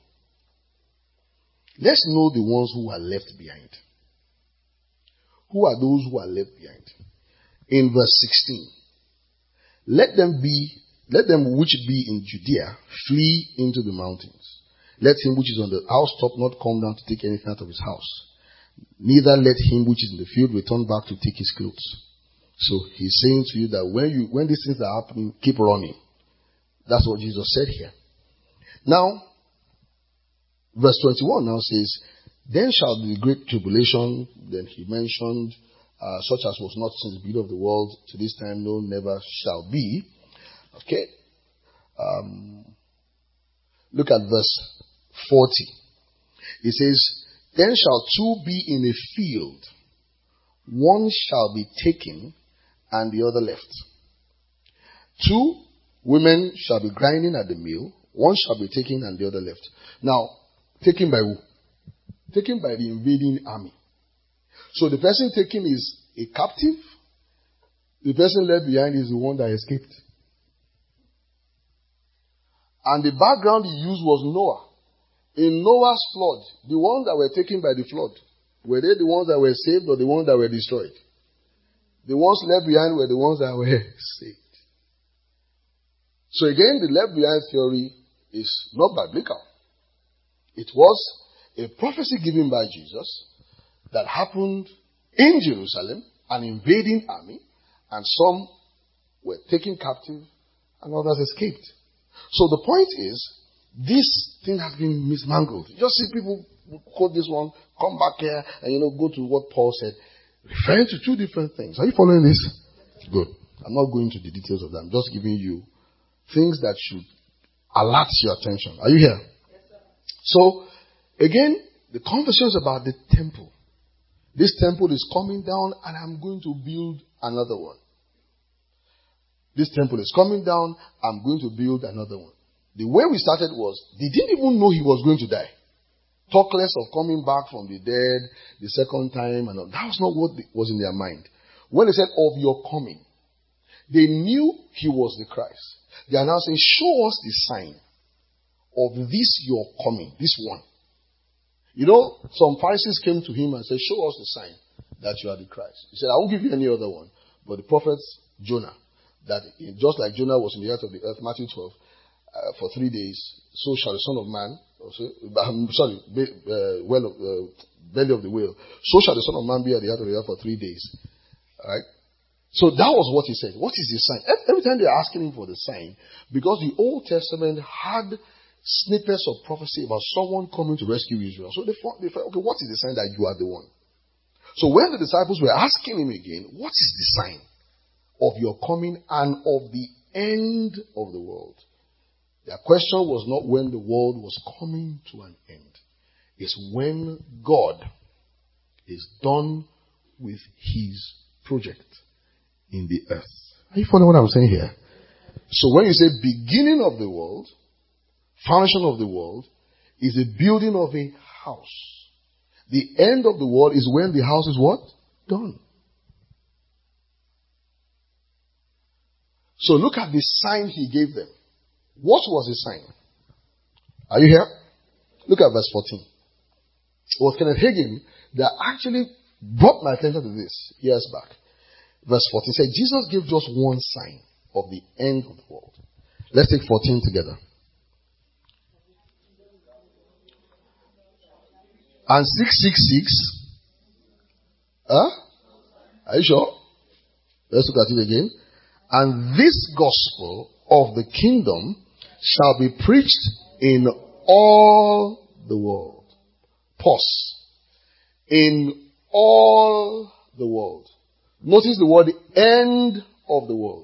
Let's know the ones who are left behind. Who are those who are left behind? In verse sixteen. Let them be Let them which be in Judea flee into the mountains. Let him which is on the housetop not come down to take anything out of his house. Neither let him which is in the field return back to take his clothes. So he's saying to you that when you when these things are happening, keep running. That's what Jesus said here. Now, verse twenty-one now says, then shall be great tribulation. Then he mentioned, uh, such as was not since the beginning of the world to this time, no, never shall be. Okay. Um, look at verse forty. It says, then shall two be in a field, one shall be taken and the other left. Two women shall be grinding at the mill, one shall be taken and the other left. Now, taken by who? Taken by the invading army. So the person taken is a captive, The person left behind is the one that escaped. And the background he used was Noah. In Noah's flood, the ones that were taken by the flood, were they the ones that were saved or the ones that were destroyed? The ones left behind were the ones that were saved. So again, the left behind theory is not biblical. It was a prophecy given by Jesus that happened in Jerusalem, an invading army, and some were taken captive and others escaped. So the point is, this thing has been mismangled. You just see people quote this one, come back here, and you know, go to what Paul said, referring to two different things. Are you following this? Good. I'm not going to the details of that. I'm just giving you things that should alert your attention. Are you here? Yes, sir. So, again, the conversation is about the temple. This temple is coming down and I'm going to build another one. This temple is coming down, I'm going to build another one. The way we started was, they didn't even know he was going to die. Talk less of coming back from the dead the second time. And all. That was not what was in their mind. When they said, of your coming, they knew he was the Christ. They are now saying, show us the sign of this your coming, this one. You know, some Pharisees came to him and said, show us the sign that you are the Christ. He said, I won't give you any other one. But the prophet Jonah, that just like Jonah was in the earth of the earth, Matthew twelve, uh, for three days, so shall the Son of Man, also, um, sorry, be, uh, well, uh, belly of the whale, so shall the Son of Man be at the earth of the earth for three days. Alright? So that was what he said. What is the sign? Every time they're asking him for the sign, because the Old Testament had snippets of prophecy about someone coming to rescue Israel. So they thought, they thought, okay, what is the sign that you are the one? So when the disciples were asking him again, what is the sign of your coming and of the end of the world? Their question was not when the world was coming to an end. It's when God is done with his project in the earth. Are you following what I'm saying here? So when you say beginning of the world, foundation of the world, is the building of a house. The end of the world is when the house is what? Done. So look at the sign he gave them. What was the sign? Are you here? Look at verse fourteen. It was Kenneth Hagin that actually brought my attention to this years back. Verse fourteen said, Jesus gave just one sign of the end of the world. Let's take fourteen together. And six six six. Huh? Are you sure? Let's look at it again. And this gospel of the kingdom shall be preached in all the world. Pause. In all the world. Notice the word end of the world.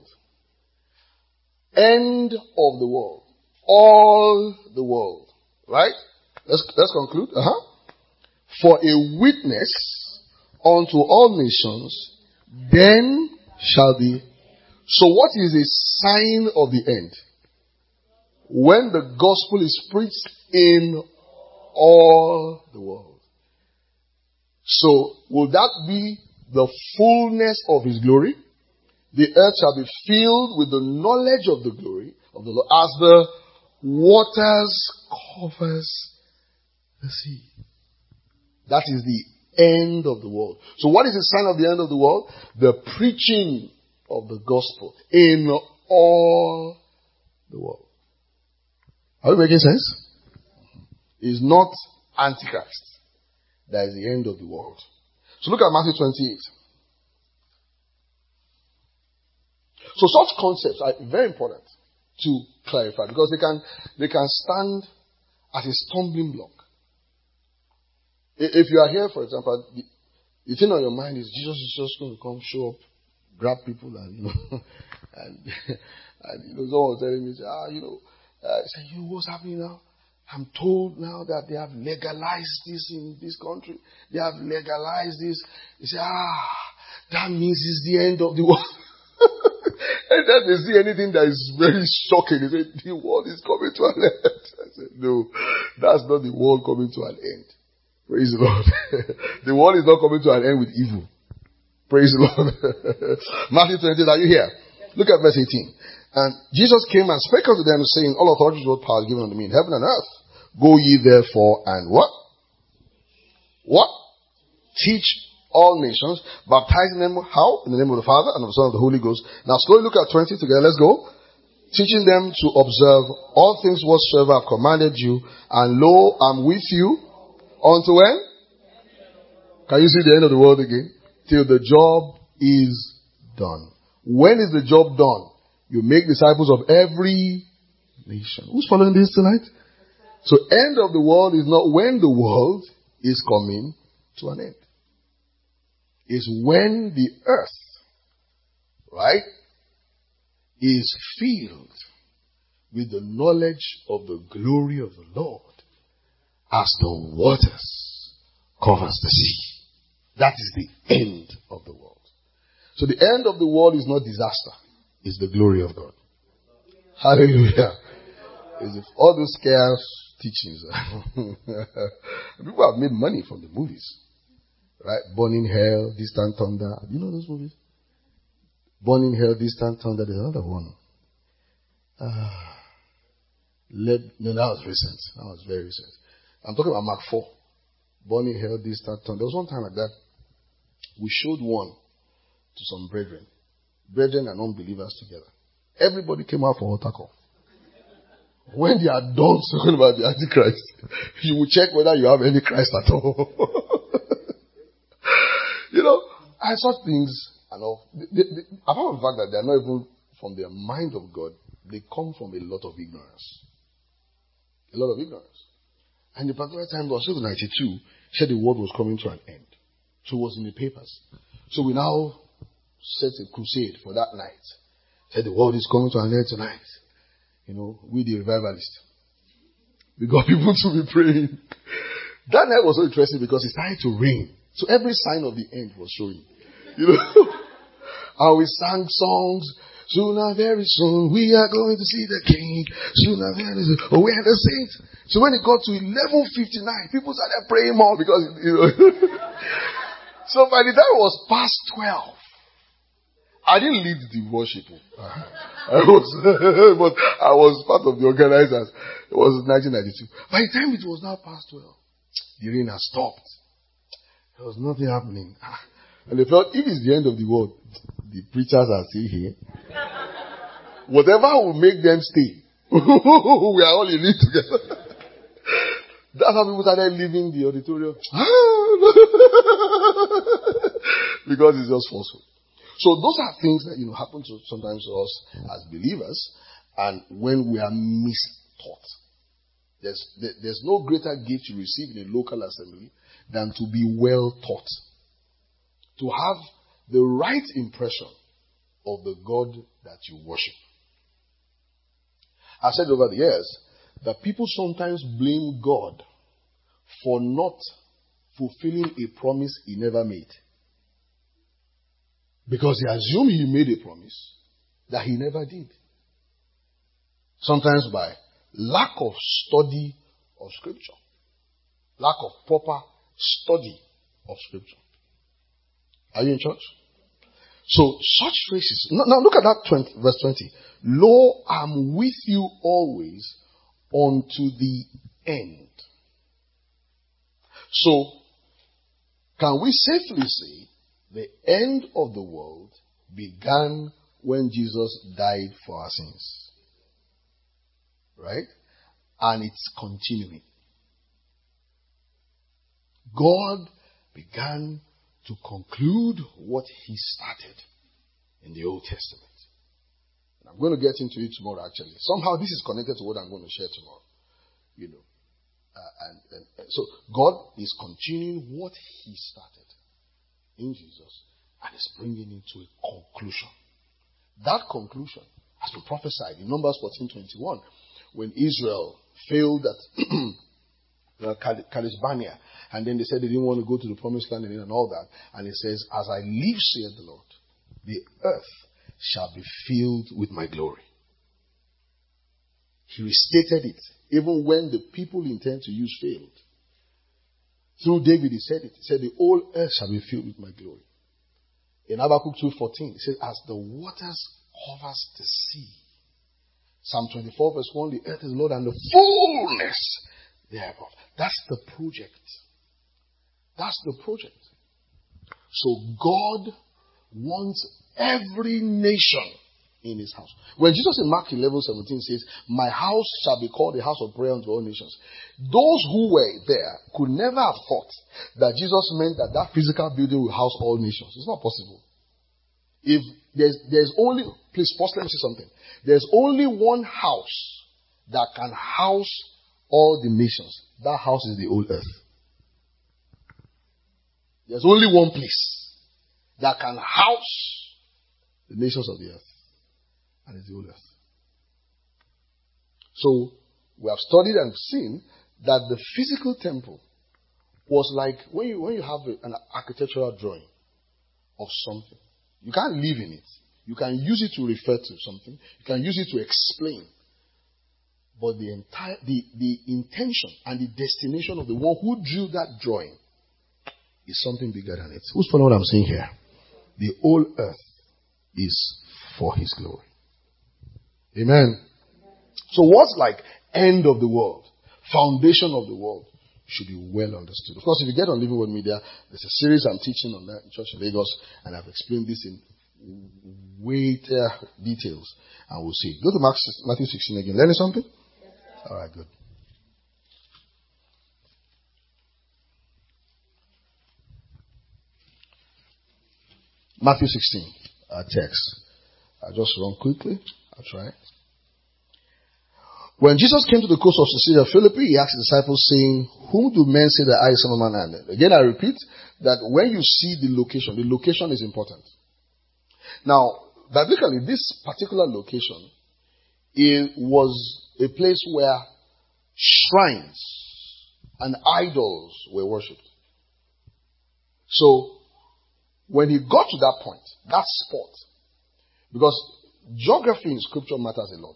End of the world. All the world. Right? Let's, let's conclude. Uh-huh. For a witness unto all nations, then shall be. So what is a sign of the end? When the gospel is preached in all the world. So will that be the fullness of his glory? The earth shall be filled with the knowledge of the glory of the Lord as the waters covers the sea. That is the end of the world. So what is the sign of the end of the world? The preaching of the gospel in all the world. Are we making sense? It's not Antichrist. That is the end of the world. So look at Matthew twenty-eight. So such concepts are very important to clarify because they can they can stand as a stumbling block. If you are here, for example, the, the thing on your mind is Jesus is just going to come, show up, grab people, and you know, and, and you know, someone was telling me, ah, you know, uh, say, you know, what's happening now? I'm told now that they have legalized this in this country. They have legalized this. They say, ah, that means it's the end of the world. Anytime they see anything that is very shocking, they say, the world is coming to an end. I said, no, that's not the world coming to an end. Praise the Lord. The world is not coming to an end with evil. Praise the Lord. Matthew twenty, are you here? Look at verse eighteen. And Jesus came and spake unto them, saying, all authority is what power is given unto me in heaven and earth. Go ye therefore and what? What? Teach all nations, baptizing them how? In the name of the Father and of the Son and of the Holy Ghost. Now slowly look at twenty together. Let's go. Teaching them to observe all things whatsoever I have commanded you, and lo, I'm with you unto when? Can you see the end of the world again? Till the job is done. When is the job done? You make disciples of every nation. Who's following this tonight? So end of the world is not when the world is coming to an end. It's when the earth, right, is filled with the knowledge of the glory of the Lord as the waters covers the sea. That is the end of the world. So the end of the world is not disaster. It's the glory of God. Hallelujah. It's all those scarce teachings. People have made money from the movies. Right? Burning Hell, Distant Thunder. You know those movies? Burning Hell, Distant Thunder. There's another one. Uh, Led, no, that was recent. That was very recent. I'm talking about Mark four. Burning Hell, Distant Thunder. There was one time like that. We showed one to some brethren. Brethren and unbelievers together. Everybody came out for altar call. When they are done talking about the Antichrist, you will check whether you have any Christ at all. You know, I saw things, and all. They, they, apart from the fact that they are not even from the mind of God, they come from a lot of ignorance. A lot of ignorance. And the particular time, was ninety-two, said the world was coming to an end. So it was in the papers. So we now set a crusade for that night. Said the world is coming to an end tonight. You know, we the revivalists. We got people to be praying. That night was so interesting because it started to rain. So every sign of the end was showing. You know. And we sang songs. Sooner, very soon, we are going to see the King. Sooner, very soon. Oh, we are the saints. So when it got to eleven fifty-nine, people started praying more because, you know. So by the time it was past twelve, I didn't lead the worship. I was, but I was part of the organizers. It was nineteen ninety-two. By the time it was now past twelve, the rain has stopped. There was nothing happening. And they felt, if it's the end of the world, the preachers are still here. Whatever will make them stay. We are all in it together. That's how people started leaving the auditorium. Because it's just falsehood. So those are things that, you know, happen to sometimes to us as believers, and when we are mistaught. There's, there, there's no greater gift you receive in a local assembly than to be well taught. To have the right impression of the God that you worship. I've said over the years that people sometimes blame God for not fulfilling a promise he never made. Because they assume he made a promise that he never did. Sometimes by lack of study of Scripture. Lack of proper study of Scripture. Are you in church? So such phrases. Now look at that twenty, verse twenty. Lo, I'm with you always unto the end. So, can we safely say the end of the world began when Jesus died for our sins? Right? And it's continuing. God began to conclude what he started in the Old Testament. And I'm going to get into it tomorrow, actually. Somehow this is connected to what I'm going to share tomorrow. You know. Uh, and, and, and so God is continuing what he started in Jesus and is bringing it to a conclusion. That conclusion has been prophesied in Numbers fourteen twenty-one when Israel failed at Kadesh Barnea, and then they said they didn't want to go to the promised land and all that. And it says, as I live, saith the Lord, the earth shall be filled with my glory. He restated it, even when the people intend to use failed. Through David, he said it. He said, the whole earth shall be filled with my glory. In Habakkuk two fourteen, it says, as the waters covers the sea. Psalm twenty-four verse one, the earth is Lord and the fullness thereof. That's the project. That's the project. So God wants every nation in his house. When Jesus in Mark eleven seventeen says, my house shall be called a house of prayer unto all nations, those who were there could never have thought that Jesus meant that that physical building will house all nations. It's not possible. If there's, there's only, please pause, let me say something. There's only one house that can house all the nations. That house is the old earth. There's only one place that can house the nations of the earth. And it's the old earth. So, we have studied and seen that the physical temple was like when you, when you have a, an architectural drawing of something. You can't live in it. You can use it to refer to something. You can use it to explain. But the entire, the, the intention and the destination of the one who drew that drawing is something bigger than it. Who's following what I'm saying here? The whole earth is for his glory. Amen. So what's like end of the world, foundation of the world, should be well understood. Of course, if you get on Living Word Media, there's a series I'm teaching on that in Church in Lagos, and I've explained this in weightier details, and we'll see. Go to Mark, Matthew sixteen again. Learning something? All right, good. Matthew sixteen, our text. I'll just run quickly. I'll try. When Jesus came to the coast of Caesarea Philippi, he asked his disciples, saying, whom do men say that I, Son of Man, am? Again, I repeat that when you see the location, the location is important. Now, biblically, this particular location, it was a place where shrines and idols were worshipped. So, when he got to that point, that spot, because geography in scripture matters a lot.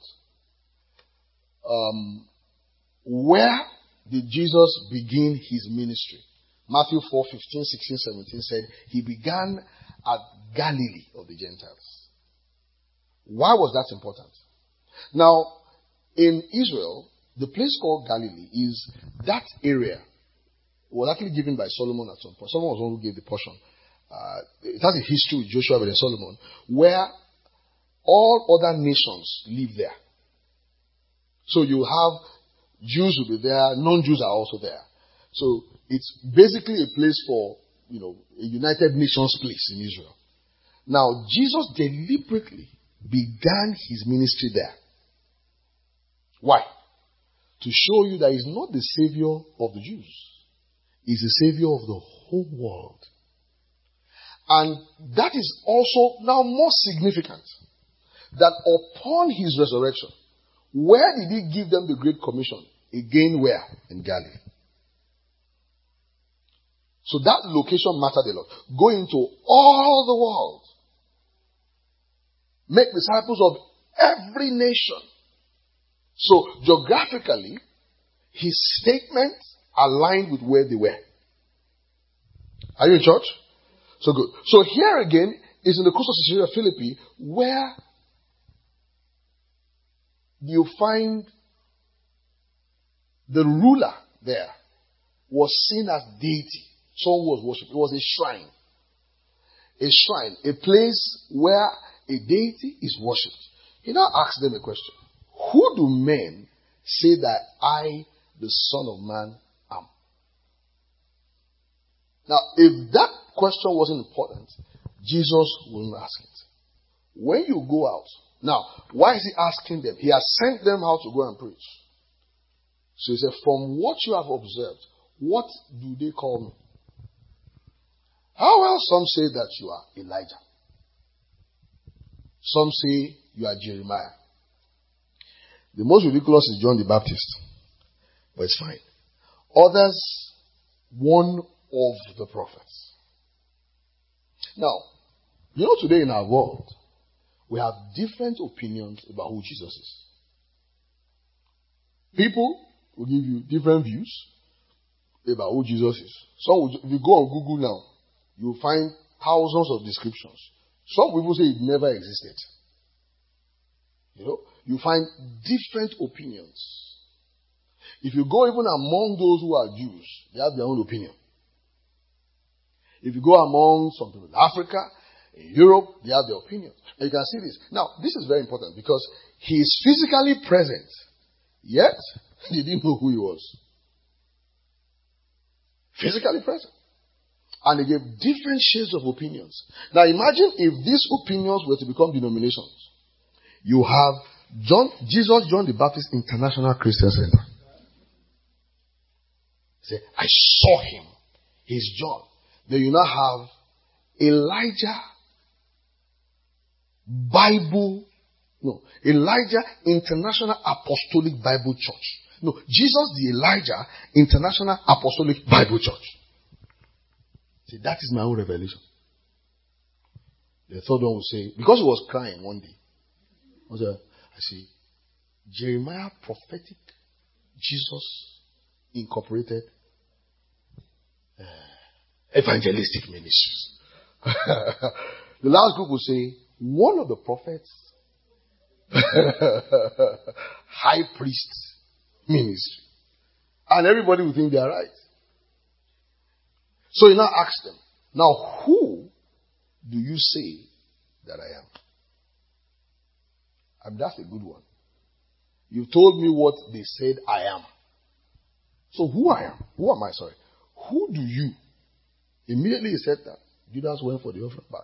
Um, where did Jesus begin his ministry? Matthew four, fifteen, sixteen, seventeen said he began at Galilee of the Gentiles. Why was that important? Now, in Israel, the place called Galilee is that area was actually given by Solomon at some point. Solomon was the one who gave the portion. Uh, it has a history with Joshua and Solomon, where all other nations live there. So you have Jews will be there, non-Jews are also there. So it's basically a place for, you know, a United Nations place in Israel. Now, Jesus deliberately began his ministry there. Why? To show you that he's not the savior of the Jews. He's the savior of the whole world. And that is also now more significant, that upon his resurrection, where did he give them the Great Commission? Again, where? In Galilee. So that location mattered a lot. Go into all the world. Make disciples of every nation. So geographically, his statement aligned with where they were. Are you in church? So good. So here again is in the coast of Caesarea Philippi, where you find the ruler there was seen as deity. Someone was worshipped. It was a shrine. A shrine. A place where a deity is worshipped. He now asks them a question. Who do men say that I, the Son of Man, am? Now, if that question wasn't important, Jesus wouldn't ask it. When you go out, now, why is he asking them? He has sent them out to go and preach. So he said, from what you have observed, what do they call me? How well some say that you are Elijah. Some say you are Jeremiah. The most ridiculous is John the Baptist. But it's fine. Others, one of the prophets. Now, you know today in our world, we have different opinions about who Jesus is. People will give you different views about who Jesus is. So if you go on Google now, you'll find thousands of descriptions. Some people say it never existed. You know, you find different opinions. If you go even among those who are Jews, they have their own opinion. If you go among some people in Africa, in Europe, they have their opinions. And you can see this. Now, this is very important because he is physically present, yet they didn't know who he was. Physically present. And they gave different shades of opinions. Now imagine if these opinions were to become denominations. You have John, Jesus John the Baptist International Christian Center. Say, I saw him. He's John. Then you now have Elijah Bible, no, Elijah International Apostolic Bible Church. No, Jesus the Elijah International Apostolic Bible Church. See, that is my own revelation. The third one will say, because he was crying one day, I say, Jeremiah Prophetic Jesus Incorporated uh, Evangelistic Ministries. The last group will say, one of the prophets, high priest ministry. And everybody will think they are right. So he now asks them, now who do you say that I am? And that's a good one. You told me what they said I am. So who I am? Who am I? Sorry. Who do you? Immediately he said that, Judas went for the offering back.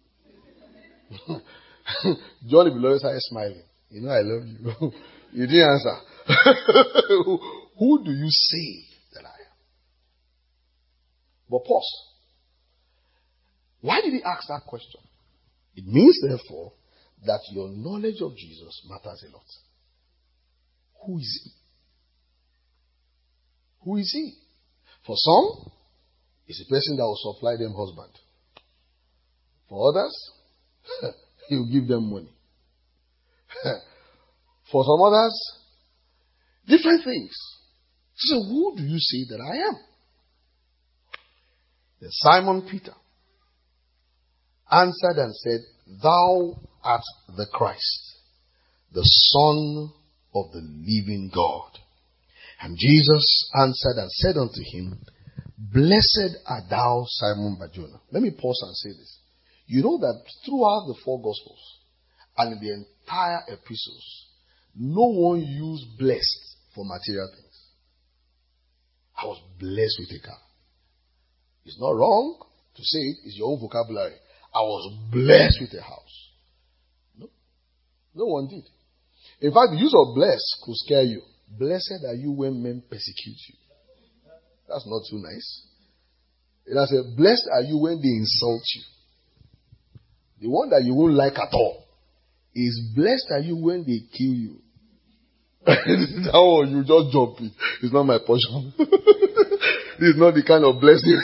John the Beloved started smiling. You know I love you. You didn't answer. who, who do you say that I am? But pause. Why did he ask that question? It means, therefore, that your knowledge of Jesus matters a lot. Who is he? Who is he? For some, he's a person that will supply them husband. For others, he will give them money. For some others, different things. So who do you say that I am? Then Simon Peter answered and said, Thou art the Christ, the Son of the living God. And Jesus answered and said unto him, Blessed art thou, Simon Bar-Jonah. Let me pause and say this. You know that throughout the four Gospels and in the entire epistles, no one used blessed for material things. I was blessed with a car. It's not wrong to say it. It's your own vocabulary. I was blessed with a house. No. No one did. In fact, the use of blessed could scare you. Blessed are you when men persecute you. That's not too nice. And I said, blessed are you when they insult you. The one that you won't like at all is blessed are you when they kill you. That one, you just jump it. It's not my portion. This is not the kind of blessing.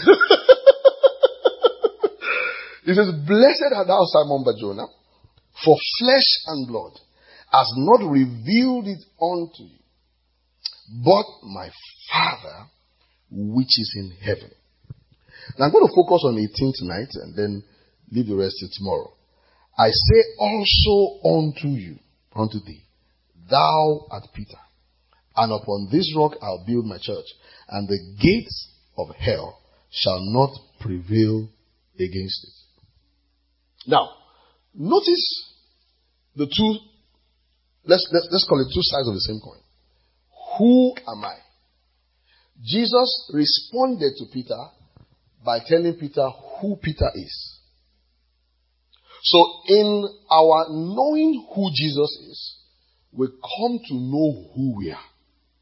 It says, Blessed art thou, Simon Bar-Jonah, for flesh and blood has not revealed it unto you, but my Father which is in heaven. Now I'm going to focus on eighteen tonight and then leave the rest till tomorrow. I say also unto you, unto thee, thou art Peter, and upon this rock I'll build my church, and the gates of hell shall not prevail against it. Now, notice the two, let's, let's, let's call it two sides of the same coin. Who am I? Jesus responded to Peter by telling Peter who Peter is. So in our knowing who Jesus is, we come to know who we are.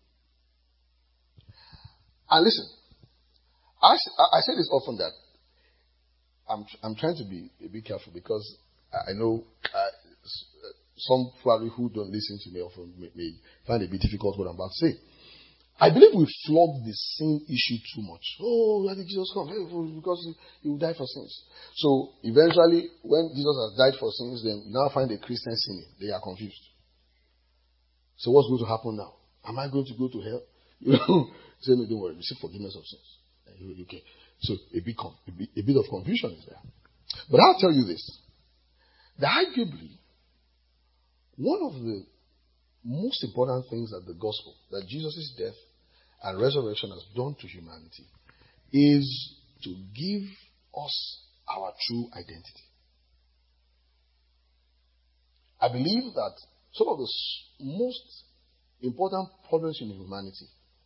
And listen, I, I say this often that I'm, I'm trying to be a bit careful because I know uh, some probably who don't listen to me often may, may find it a bit difficult what I'm about to say. I believe we flog the sin issue too much. Oh, why did Jesus come? Hey, because he, he will die for sins. So eventually, when Jesus has died for sins, then you now find a Christian sinning. They are confused. So what's going to happen now? Am I going to go to hell? You know, say no, don't worry. Receive forgiveness of sins. Okay. So a bit, a bit, a bit of confusion is there. But I'll tell you this. That arguably, one of the most important things that the gospel, that Jesus' death and resurrection has done to humanity, is to give us our true identity. I believe that some of the most important problems in humanity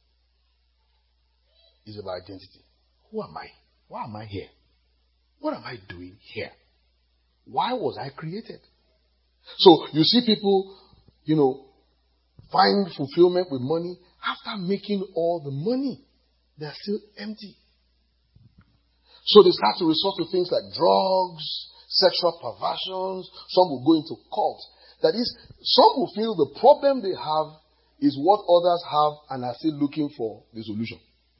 is about identity. Who am I? Why am I here? What am I doing here? Why was I created? So you see people, you know, find fulfillment with money. After making all the money, they are still empty. So they start to resort to things like drugs, sexual perversions. Some will go into cults. That is, some will feel the problem they have is what others have and are still looking for the solution.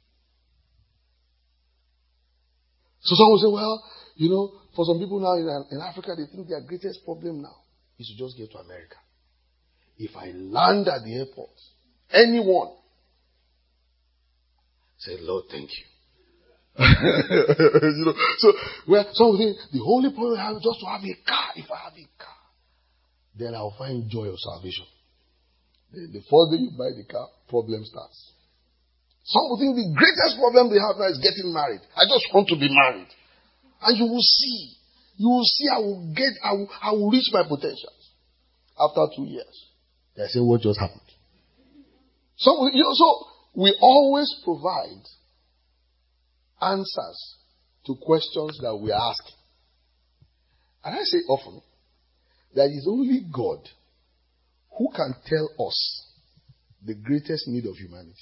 So some will say, well, you know, for some people now in, in Africa, they think their greatest problem now is to just get to America. If I land at the airport, anyone say, Lord, thank you. You know, so well, some will think the only problem I have is just to have a car. If I have a car, then I'll find joy of salvation. The, the first day you buy the car, problem starts. Some will think the greatest problem they have now is getting married. I just want to be married. And you will see. You will see I will get, I will, I will reach my potential. After two years, they say, what just happened? So, you know, so we always provide answers to questions that we are asking. And I say often that it is only God who can tell us the greatest need of humanity.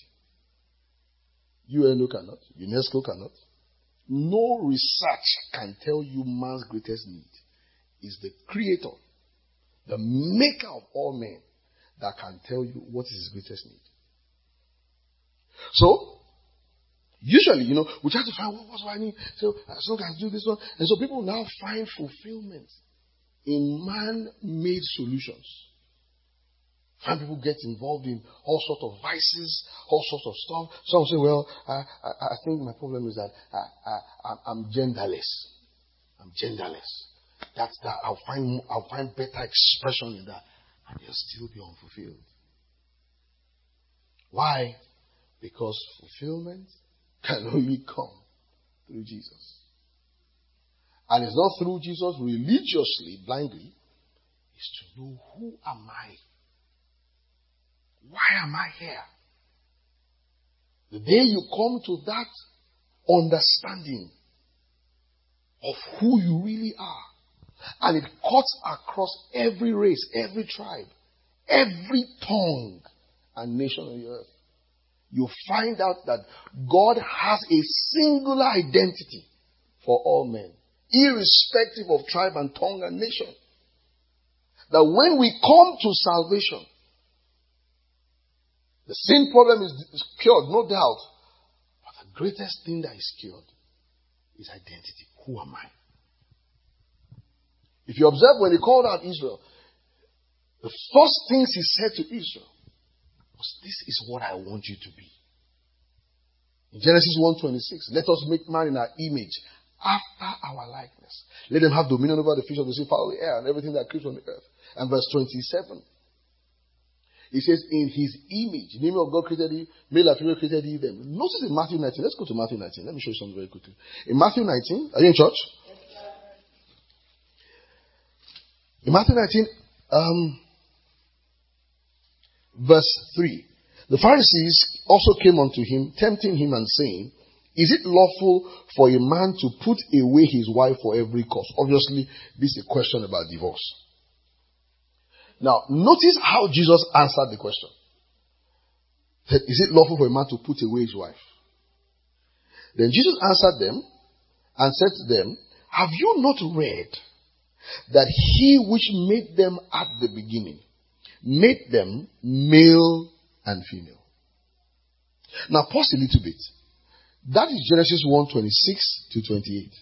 U N O cannot. UNESCO cannot. No research can tell you man's greatest need. It's the creator, the maker of all men, that can tell you what is his greatest need. So, usually, you know, we try to find what was I need. So, as long as I do this one. And so people now find fulfillment in man-made solutions. Find people get involved in all sorts of vices, all sorts of stuff. Some say, well, I, I, I think my problem is that I, I, I'm genderless. I'm genderless. That's that. I'll find, I'll find better expression in that. And you'll still be unfulfilled. Why? Because fulfillment can only come through Jesus. And it's not through Jesus religiously, blindly. It's to know, who am I? Why am I here? The day you come to that understanding of who you really are, and it cuts across every race, every tribe, every tongue and nation on the earth, you find out that God has a singular identity for all men, irrespective of tribe and tongue and nation. That when we come to salvation, the sin problem is, is cured, no doubt. But the greatest thing that is cured is identity. Who am I? If you observe when he called out Israel, the first things he said to Israel was, this is what I want you to be. In Genesis one twenty-six, let us make man in our image, after our likeness. Let them have dominion over the fish of the sea, fowl of the air, and everything that creeps on the earth. And verse twenty-seven, he says, in his image, the name of God created him, male and female created he them. Notice in Matthew nineteen, let's go to Matthew nineteen. Let me show you something very quickly. In Matthew nineteen, are you in church? In Matthew nineteen, um, verse three, the Pharisees also came unto him, tempting him and saying, is it lawful for a man to put away his wife for every cause? Obviously, this is a question about divorce. Now, notice how Jesus answered the question. Is it lawful for a man to put away his wife? Then Jesus answered them and said to them, have you not read that he which made them at the beginning made them male and female? Now pause a little bit. That is Genesis one twenty-six to twenty-eight.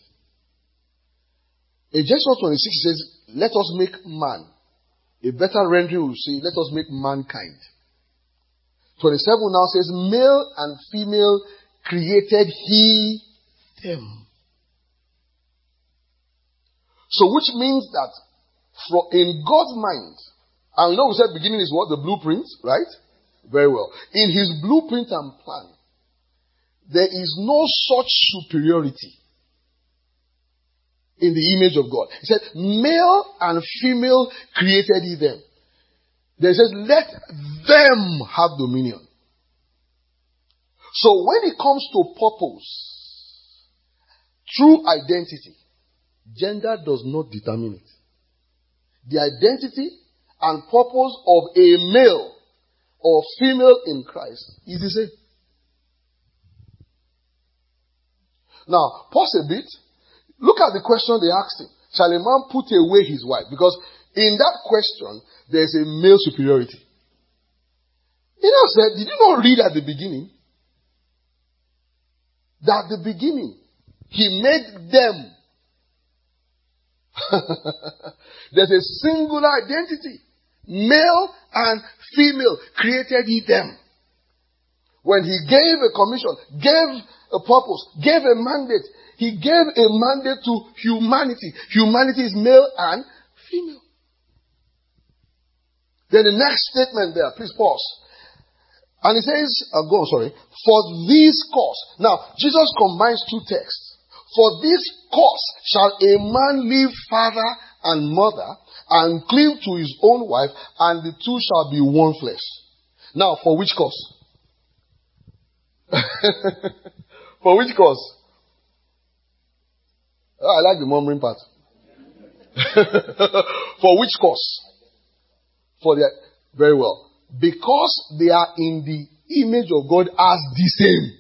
In Genesis one twenty-six it says, let us make man. A better rendering will say, let us make mankind. twenty-seven now says, male and female created he them. So which means that for, in God's mind, and you know we said beginning is what? The blueprint, right? Very well. In his blueprint and plan, there is no such superiority in the image of God. He said, male and female created he them. Then he says, let them have dominion. So when it comes to purpose, true identity, gender does not determine it. The identity and purpose of a male or female in Christ is the same. Now, pause a bit. Look at the question they asked him. Shall a man put away his wife? Because in that question, there's a male superiority. He now said, did you not read at the beginning? That at the beginning, he made them. There's a singular identity. Male and female created he them. When he gave a commission, gave a purpose, gave a mandate, he gave a mandate to humanity. Humanity is male and female. Then the next statement there, please pause. And it says, uh, go on, sorry. For this cause. Now, Jesus combines two texts. For this cause shall a man leave father and mother and cleave to his own wife, and the two shall be one flesh. Now, for which cause? For which cause? Oh, I like the murmuring part. For which cause? For the very well. Because they are in the image of God as the same.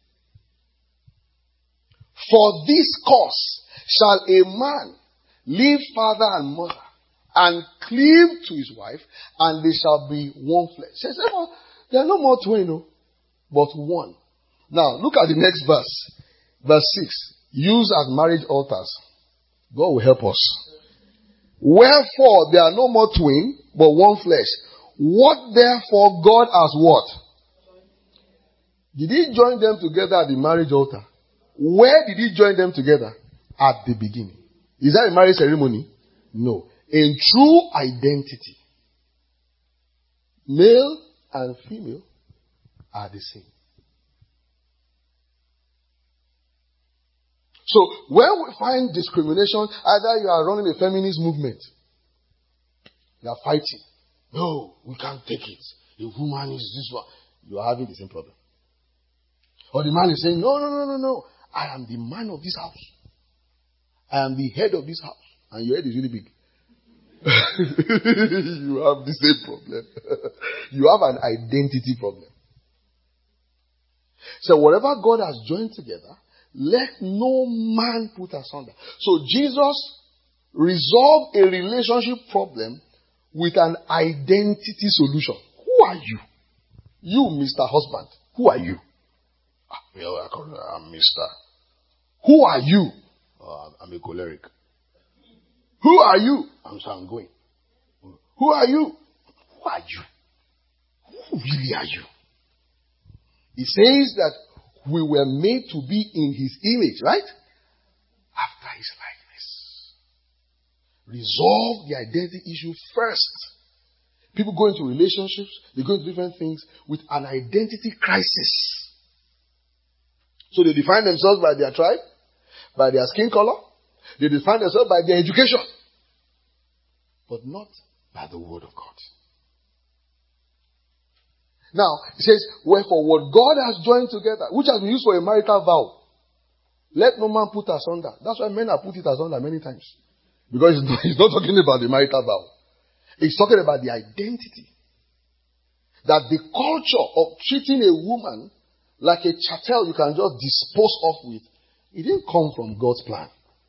For this cause shall a man leave father and mother and cleave to his wife, and they shall be one flesh. He says, oh, they are no more twain, no, but one. Now, look at the next verse. Verse six. Used as marriage altars. God will help us. Wherefore, they are no more twain, but one flesh. What therefore God has what? Did he join them together at the marriage altar? Where did he join them together? At the beginning. Is that a marriage ceremony? No. In true identity, male and female are the same. So, when we find discrimination, either you are running a feminist movement, you are fighting. No, we can't take it. The woman is this one. You are having the same problem. Or the man is saying, no, no, no, no, no. I am the man of this house. I am the head of this house. And your head is really big. You have the same problem. You have an identity problem. So whatever God has joined together, let no man put asunder. So Jesus resolved a relationship problem with an identity solution. Who are you? You, Mister Husband. Who are you? Ah, well, I call you, I'm Mister Who are you? Oh, I'm a choleric. Who are you? I'm sanguine. Who are you? Who are you? Who really are you? He says that we were made to be in his image, right? After his likeness. Resolve the identity issue first. People go into relationships, they go into different things with an identity crisis. So they define themselves by their tribe, by their skin color. They define themselves by their education. But not by the word of God. Now, it says, wherefore what God has joined together, which has been used for a marital vow, let no man put asunder. That's why men have put it asunder many times. Because it's not, it's not talking about the marital vow. It's talking about the identity. That the culture of treating a woman like a chattel you can just dispose of with, it didn't come from God's plan.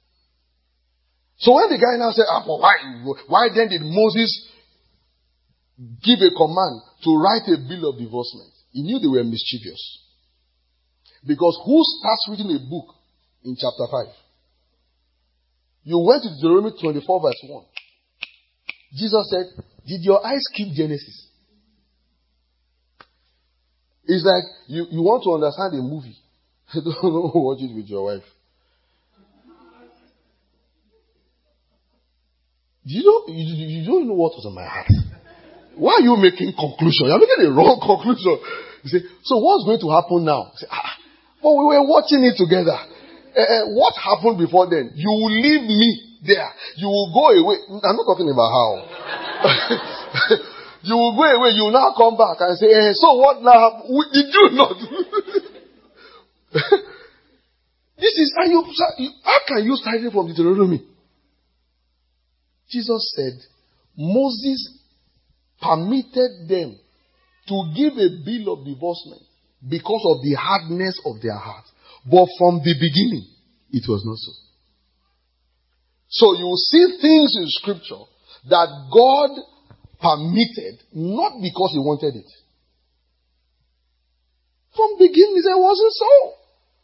So when the guy now said, ah, but why, why then did Moses give a command to write a bill of divorcement? He knew they were mischievous. Because who starts reading a book in chapter five? You went to Deuteronomy twenty-four verse one. Jesus said, did your eyes keep Genesis? It's like you, you want to understand a movie. Don't watch it with your wife. You don't, you, you don't know what was in my heart. Why are you making conclusion? You're making a wrong conclusion. You say, so what's going to happen now? You say, ah, but we were watching it together. Uh, uh, what happened before then? You will leave me there. You will go away. I'm not talking about how. You will go away. You will now come back and say, eh, so what now? Did you not? This is, how, you, how can you study from Deuteronomy? Jesus said, Moses permitted them to give a bill of divorcement because of the hardness of their heart. But from the beginning, it was not so. So you will see things in scripture that God permitted, not because he wanted it. From the beginning, it wasn't so.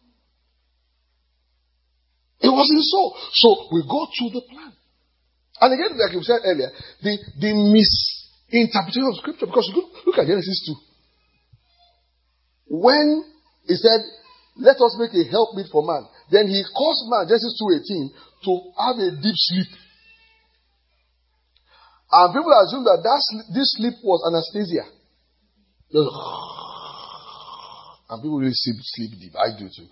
It wasn't so. So we go through the plan. And again, like you said earlier, the, the misinterpretation of scripture, because look, look at Genesis two. When he said, let us make a helpmeet for man, then he caused man, Genesis two eighteen, to have a deep sleep. And people assume that, that this sleep was anesthesia. And people really sleep, sleep deep. I do too.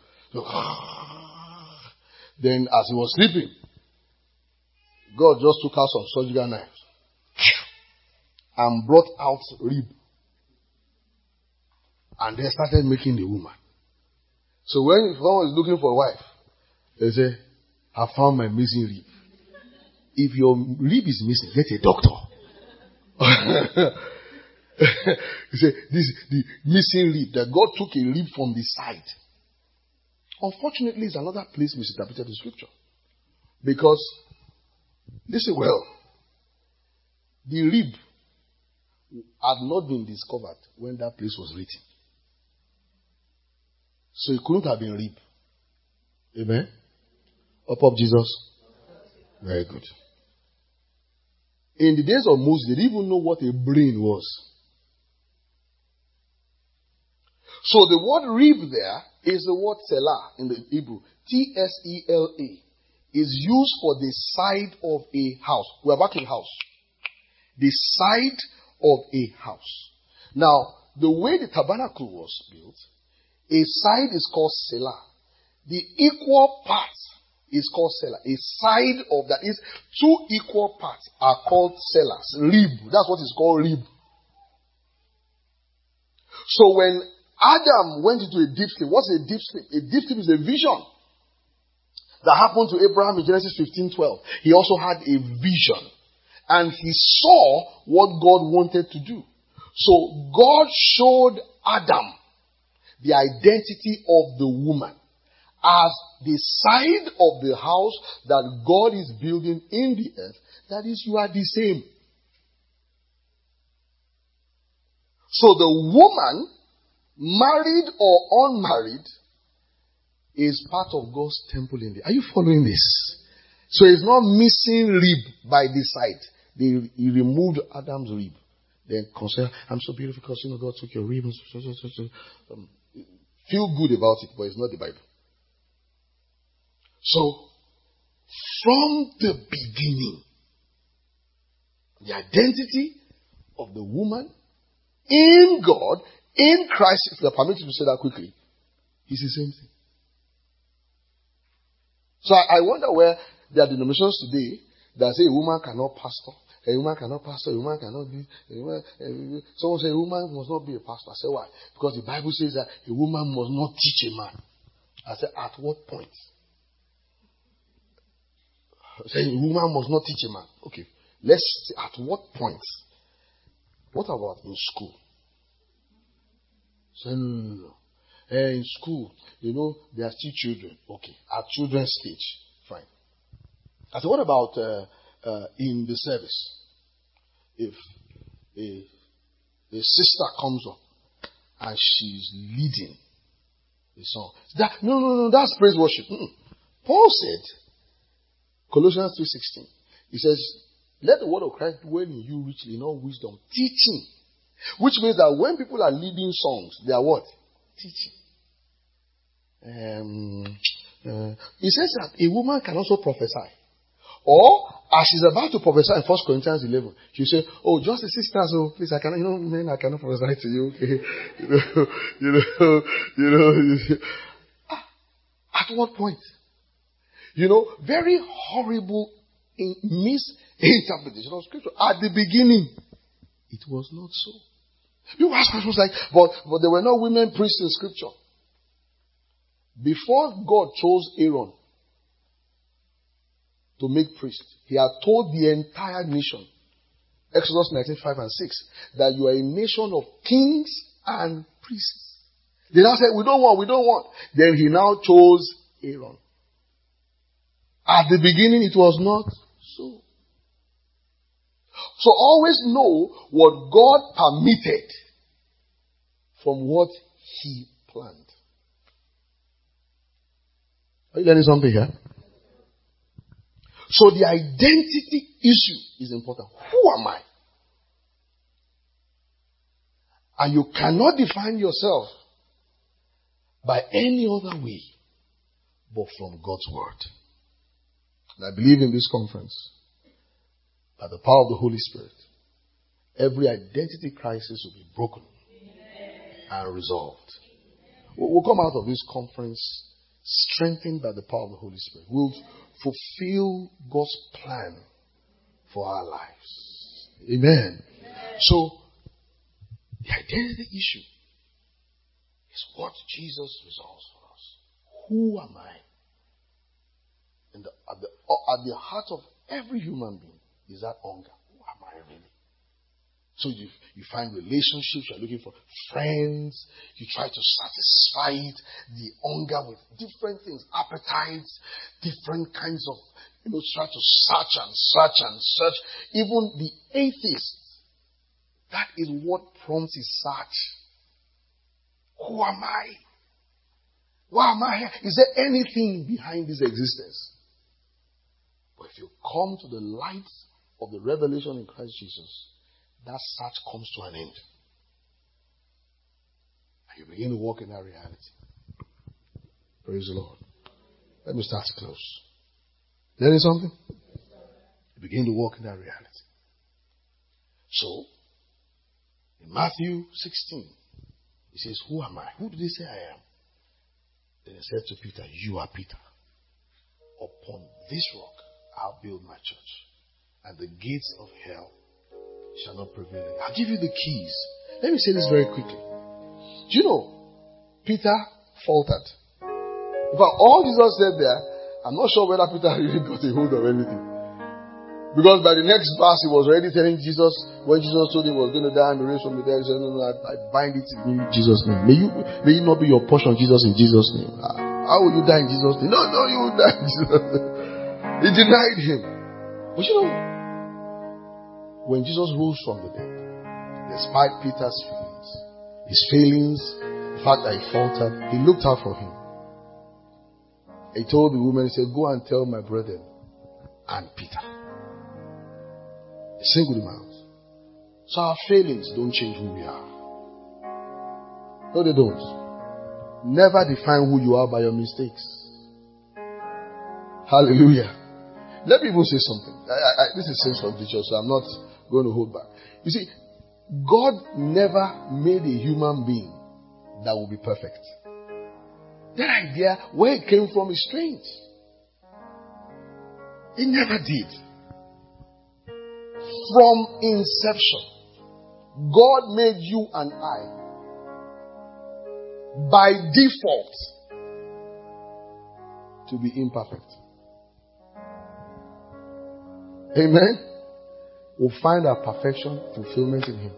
Then as he was sleeping, God just took out some surgical knives and brought out rib. And they started making the woman. So when someone is looking for a wife, they say, I found my missing rib. If your rib is missing, get a doctor. He said, this is the missing rib, that God took a rib from the side. Unfortunately, it's another place misinterpreted the scripture. Because, listen well, the rib had not been discovered when that place was written. So it couldn't have been rib. Amen? Up up Jesus. Very good. In the days of Moses, they didn't even know what a brain was. So the word rib there is the word selah in the Hebrew. T S E L A is used for the side of a house. We are back in house. The side of a house. Now, the way the tabernacle was built, a side is called selah. The equal part is called selah. A side of that is two equal parts are called sellahs. Rib. That's what is called rib. So when Adam went into a deep sleep, what's a deep sleep? A deep sleep is a vision that happened to Abraham in Genesis fifteen twelve. He also had a vision. And he saw what God wanted to do. So God showed Adam the identity of the woman as the side of the house that God is building in the earth. That is, you are the same. So the woman, married or unmarried, is part of God's temple in the. Are you following this? So it's not missing rib by this side. They, he removed Adam's rib. Then consider, I'm so beautiful because you know God took your rib. Um, feel good about it, but it's not the Bible. So, from the beginning, the identity of the woman in God, in Christ, if you're permitted to say that quickly, is the same thing. So I, I wonder where there are denominations today that say a woman cannot pastor, a woman cannot pastor, a woman cannot be, a woman, a, someone say a woman must not be a pastor. I say why? Because the Bible says that a woman must not teach a man. I said, at what point? Saying a woman must not teach a man. Okay. Let's see, at what point? What about in school? Say, no, no, no, no. Uh, in school, you know, there are still children. Okay. At children's stage. Fine. I said, what about uh, uh, in the service? If a, a sister comes up and she's leading the song. That, no, no, no, that's praise worship. Mm-mm. Paul said, Colossians three sixteen, he says, let the word of Christ dwell in you richly in all wisdom, teaching. Which means that when people are leading songs, they are what? Teaching. Um, uh, he says that a woman can also prophesy. Or, as she's about to prophesy in First Corinthians eleven, she'll say, oh, just a sister, so please, I cannot, you know, men, I cannot prophesy to you, okay? You know, you know, you know. You know. At what point? You know, very horrible in misinterpretation of scripture. At the beginning, it was not so. You ask questions like, but, but there were no women priests in scripture. Before God chose Aaron to make priest, he had told the entire nation, Exodus nineteen, five and six, that you are a nation of kings and priests. They now said, we don't want, we don't want. Then he now chose Aaron. At the beginning, it was not so. So always know what God permitted from what he planned. Are you learning something here? So the identity issue is important. Who am I? And you cannot define yourself by any other way but from God's word. And I believe in this conference, by the power of the Holy Spirit, every identity crisis will be broken and resolved. We'll come out of this conference strengthened by the power of the Holy Spirit. We'll fulfill God's plan for our lives. Amen. So, the identity issue is what Jesus resolves for us. Who am I? And the, at, the, at the heart of every human being is that hunger. Who am I really? So you, you find relationships, you're looking for friends, you try to satisfy it, the hunger with different things, appetites, different kinds of, you know, try to search and search and search. Even the atheist, that is what prompts his search. Who am I? Why am I here? Is there anything behind this existence? But if you come to the light of the revelation in Christ Jesus, that search comes to an end. And you begin to walk in that reality. Praise the Lord. Let me start close. Learning something? You begin to walk in that reality. So, in Matthew sixteen, he says, who am I? Who did he say I am? Then he said to Peter, you are Peter. Upon this rock I'll build my church, and the gates of hell shall not prevail. I'll give you the keys. Let me say this very quickly. Do you know, Peter faltered. In fact, all Jesus said there, I'm not sure whether Peter really got a hold of anything. Because by the next verse, he was already telling Jesus, when Jesus told him he was going to die and be raised from the dead, he said, no, no, I, I bind it in Jesus' name. May you, may you not be your portion, Jesus, in Jesus' name. How will you die in Jesus' name? No, no, you will die in Jesus' name. He denied him. But you know, when Jesus rose from the dead, despite Peter's feelings, his failings, the fact that he faltered, he looked out for him. He told the woman, he said, go and tell my brethren and Peter. A single amount. So our failings don't change who we are. No, they don't. Never define who you are by your mistakes. Hallelujah. Let me even say something. I, I, this is sense from teacher, so I'm not going to hold back. You see, God never made a human being that will be perfect. That idea, where it came from, is strange. It never did. From inception, God made you and I by default to be imperfect. Amen. We'll find our perfection, fulfillment in Him.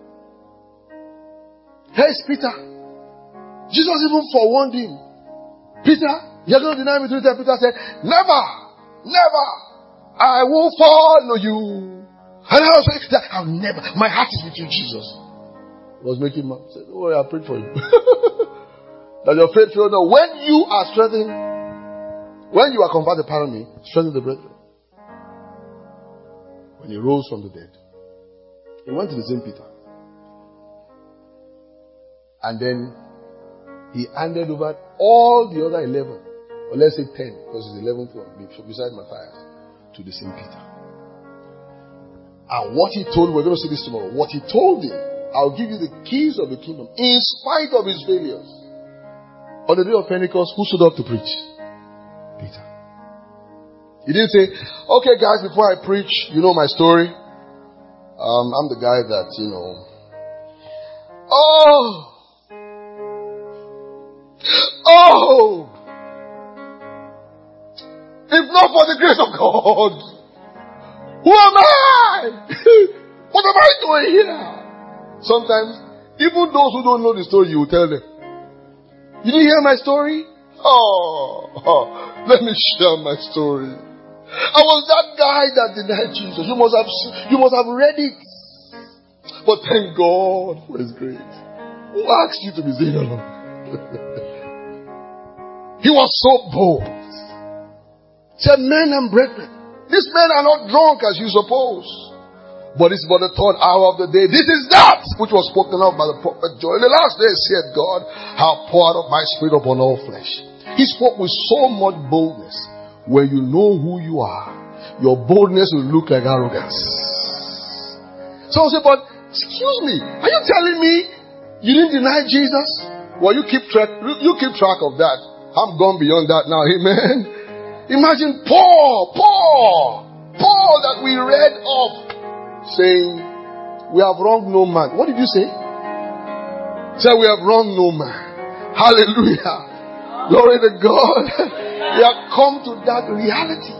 Here's Peter. Jesus even forewarned him. Peter, you're going to deny me three times. Peter said, never, never, I will follow you. And I was saying, I'll never, my heart is with you, Jesus. I was making my, said, oh, I prayed for you. That your faith will know. When you are strengthening, when you are converted, pardon me, strengthen the brethren. When he rose from the dead, he went to the same Peter. And then he handed over all the other eleven, or let's say ten, because it's the eleventh one beside Matthias, to the same Peter. And what he told, we're going to see this tomorrow. What he told him, I'll give you the keys of the kingdom, in spite of his failures. On the day of Pentecost, who stood up to preach? Peter. He didn't say, okay guys, before I preach, you know my story. Um, I'm the guy that, you know. Oh! Oh! If not for the grace of God, who am I? What am I doing here? Sometimes, even those who don't know the story, you will tell them, you didn't hear my story? Oh, oh, let me share my story. I was that guy that denied Jesus. You must have, you must have read it. But thank God for His grace. Who asked you to be seen alone? He was so bold. Said, men and brethren, these men are not drunk as you suppose. But it's but the third hour of the day. This is that which was spoken of by the prophet Joel. In the last days said God, how poured out my spirit upon all flesh. He spoke with so much boldness. When you know who you are, your boldness will look like arrogance. Someone say, but excuse me, are you telling me you didn't deny Jesus? Well, you keep track, you keep track of that. I'm gone beyond that now. Amen. Imagine Paul, Paul, Paul that we read of, saying, we have wronged no man. What did you say? Say, we have wronged no man. Hallelujah. Glory to God. We have come to that reality.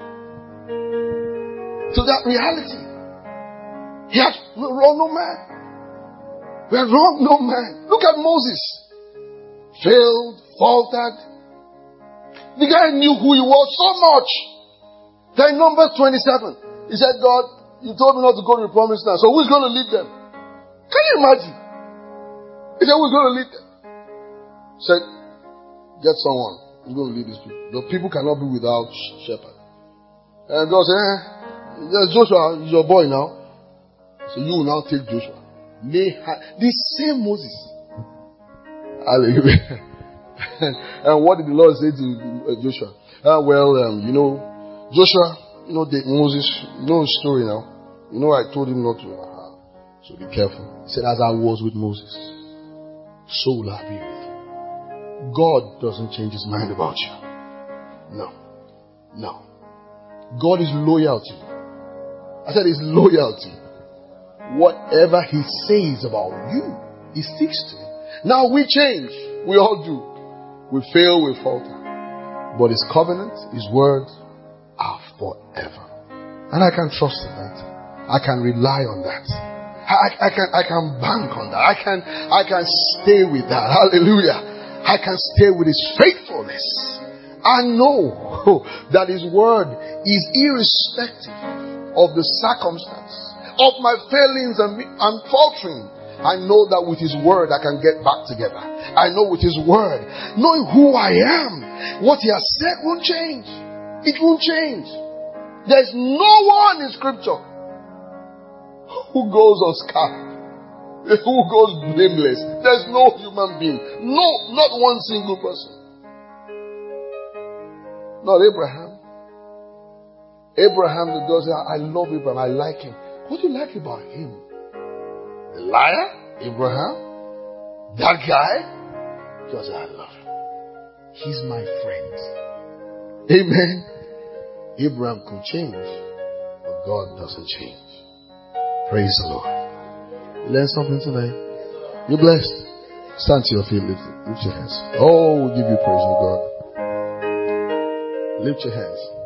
To that reality. He has wronged no man. We have wronged no man. Look at Moses. Failed, faltered. The guy knew who he was so much. Then in Numbers twenty-seven, he said, God, you told me not to go to the promised land. So who's going to lead them? Can you imagine? He said, who's going to lead them? He said, get someone who's going to lead these people. The people cannot be without shepherd. And God said, eh, Joshua is your boy now. So you will now take Joshua. Lay hand. The same Moses. Hallelujah. And what did the Lord say to Joshua? Uh, well, um, you know, Joshua, you know, the, Moses, you know his story now. You know, I told him not to. Uh, so be careful. He said, as I was with Moses, so will I be with you. God doesn't change his mind about you. No. No. God is loyal to you. I said he's loyal to you. Whatever he says about you, he sticks to it. Now we change. We all do. We fail, we falter. But his covenant, his word are forever. And I can trust in that. I can rely on that. I, I can I can bank on that. I can I can stay with that. Hallelujah. I can stay with his faithfulness. I know that his word is irrespective of the circumstance, of my failings and, and faltering. I know that with his word I can get back together. I know with his word, knowing who I am, what he has said won't change. It won't change. There's no one in scripture who goes unscarred, who goes blameless. There's no human being. No, not one single person. Not Abraham. Abraham, the God said, I love Abraham. I like him. What do you like about him? The liar? Abraham? That guy? God said, I love him. He's my friend. Amen. Abraham could change, but God doesn't change. Praise the Lord. You learned something tonight? You're blessed. Stand to your feet. Lift, lift your hands. Oh, we give you praise, oh God. Lift your hands.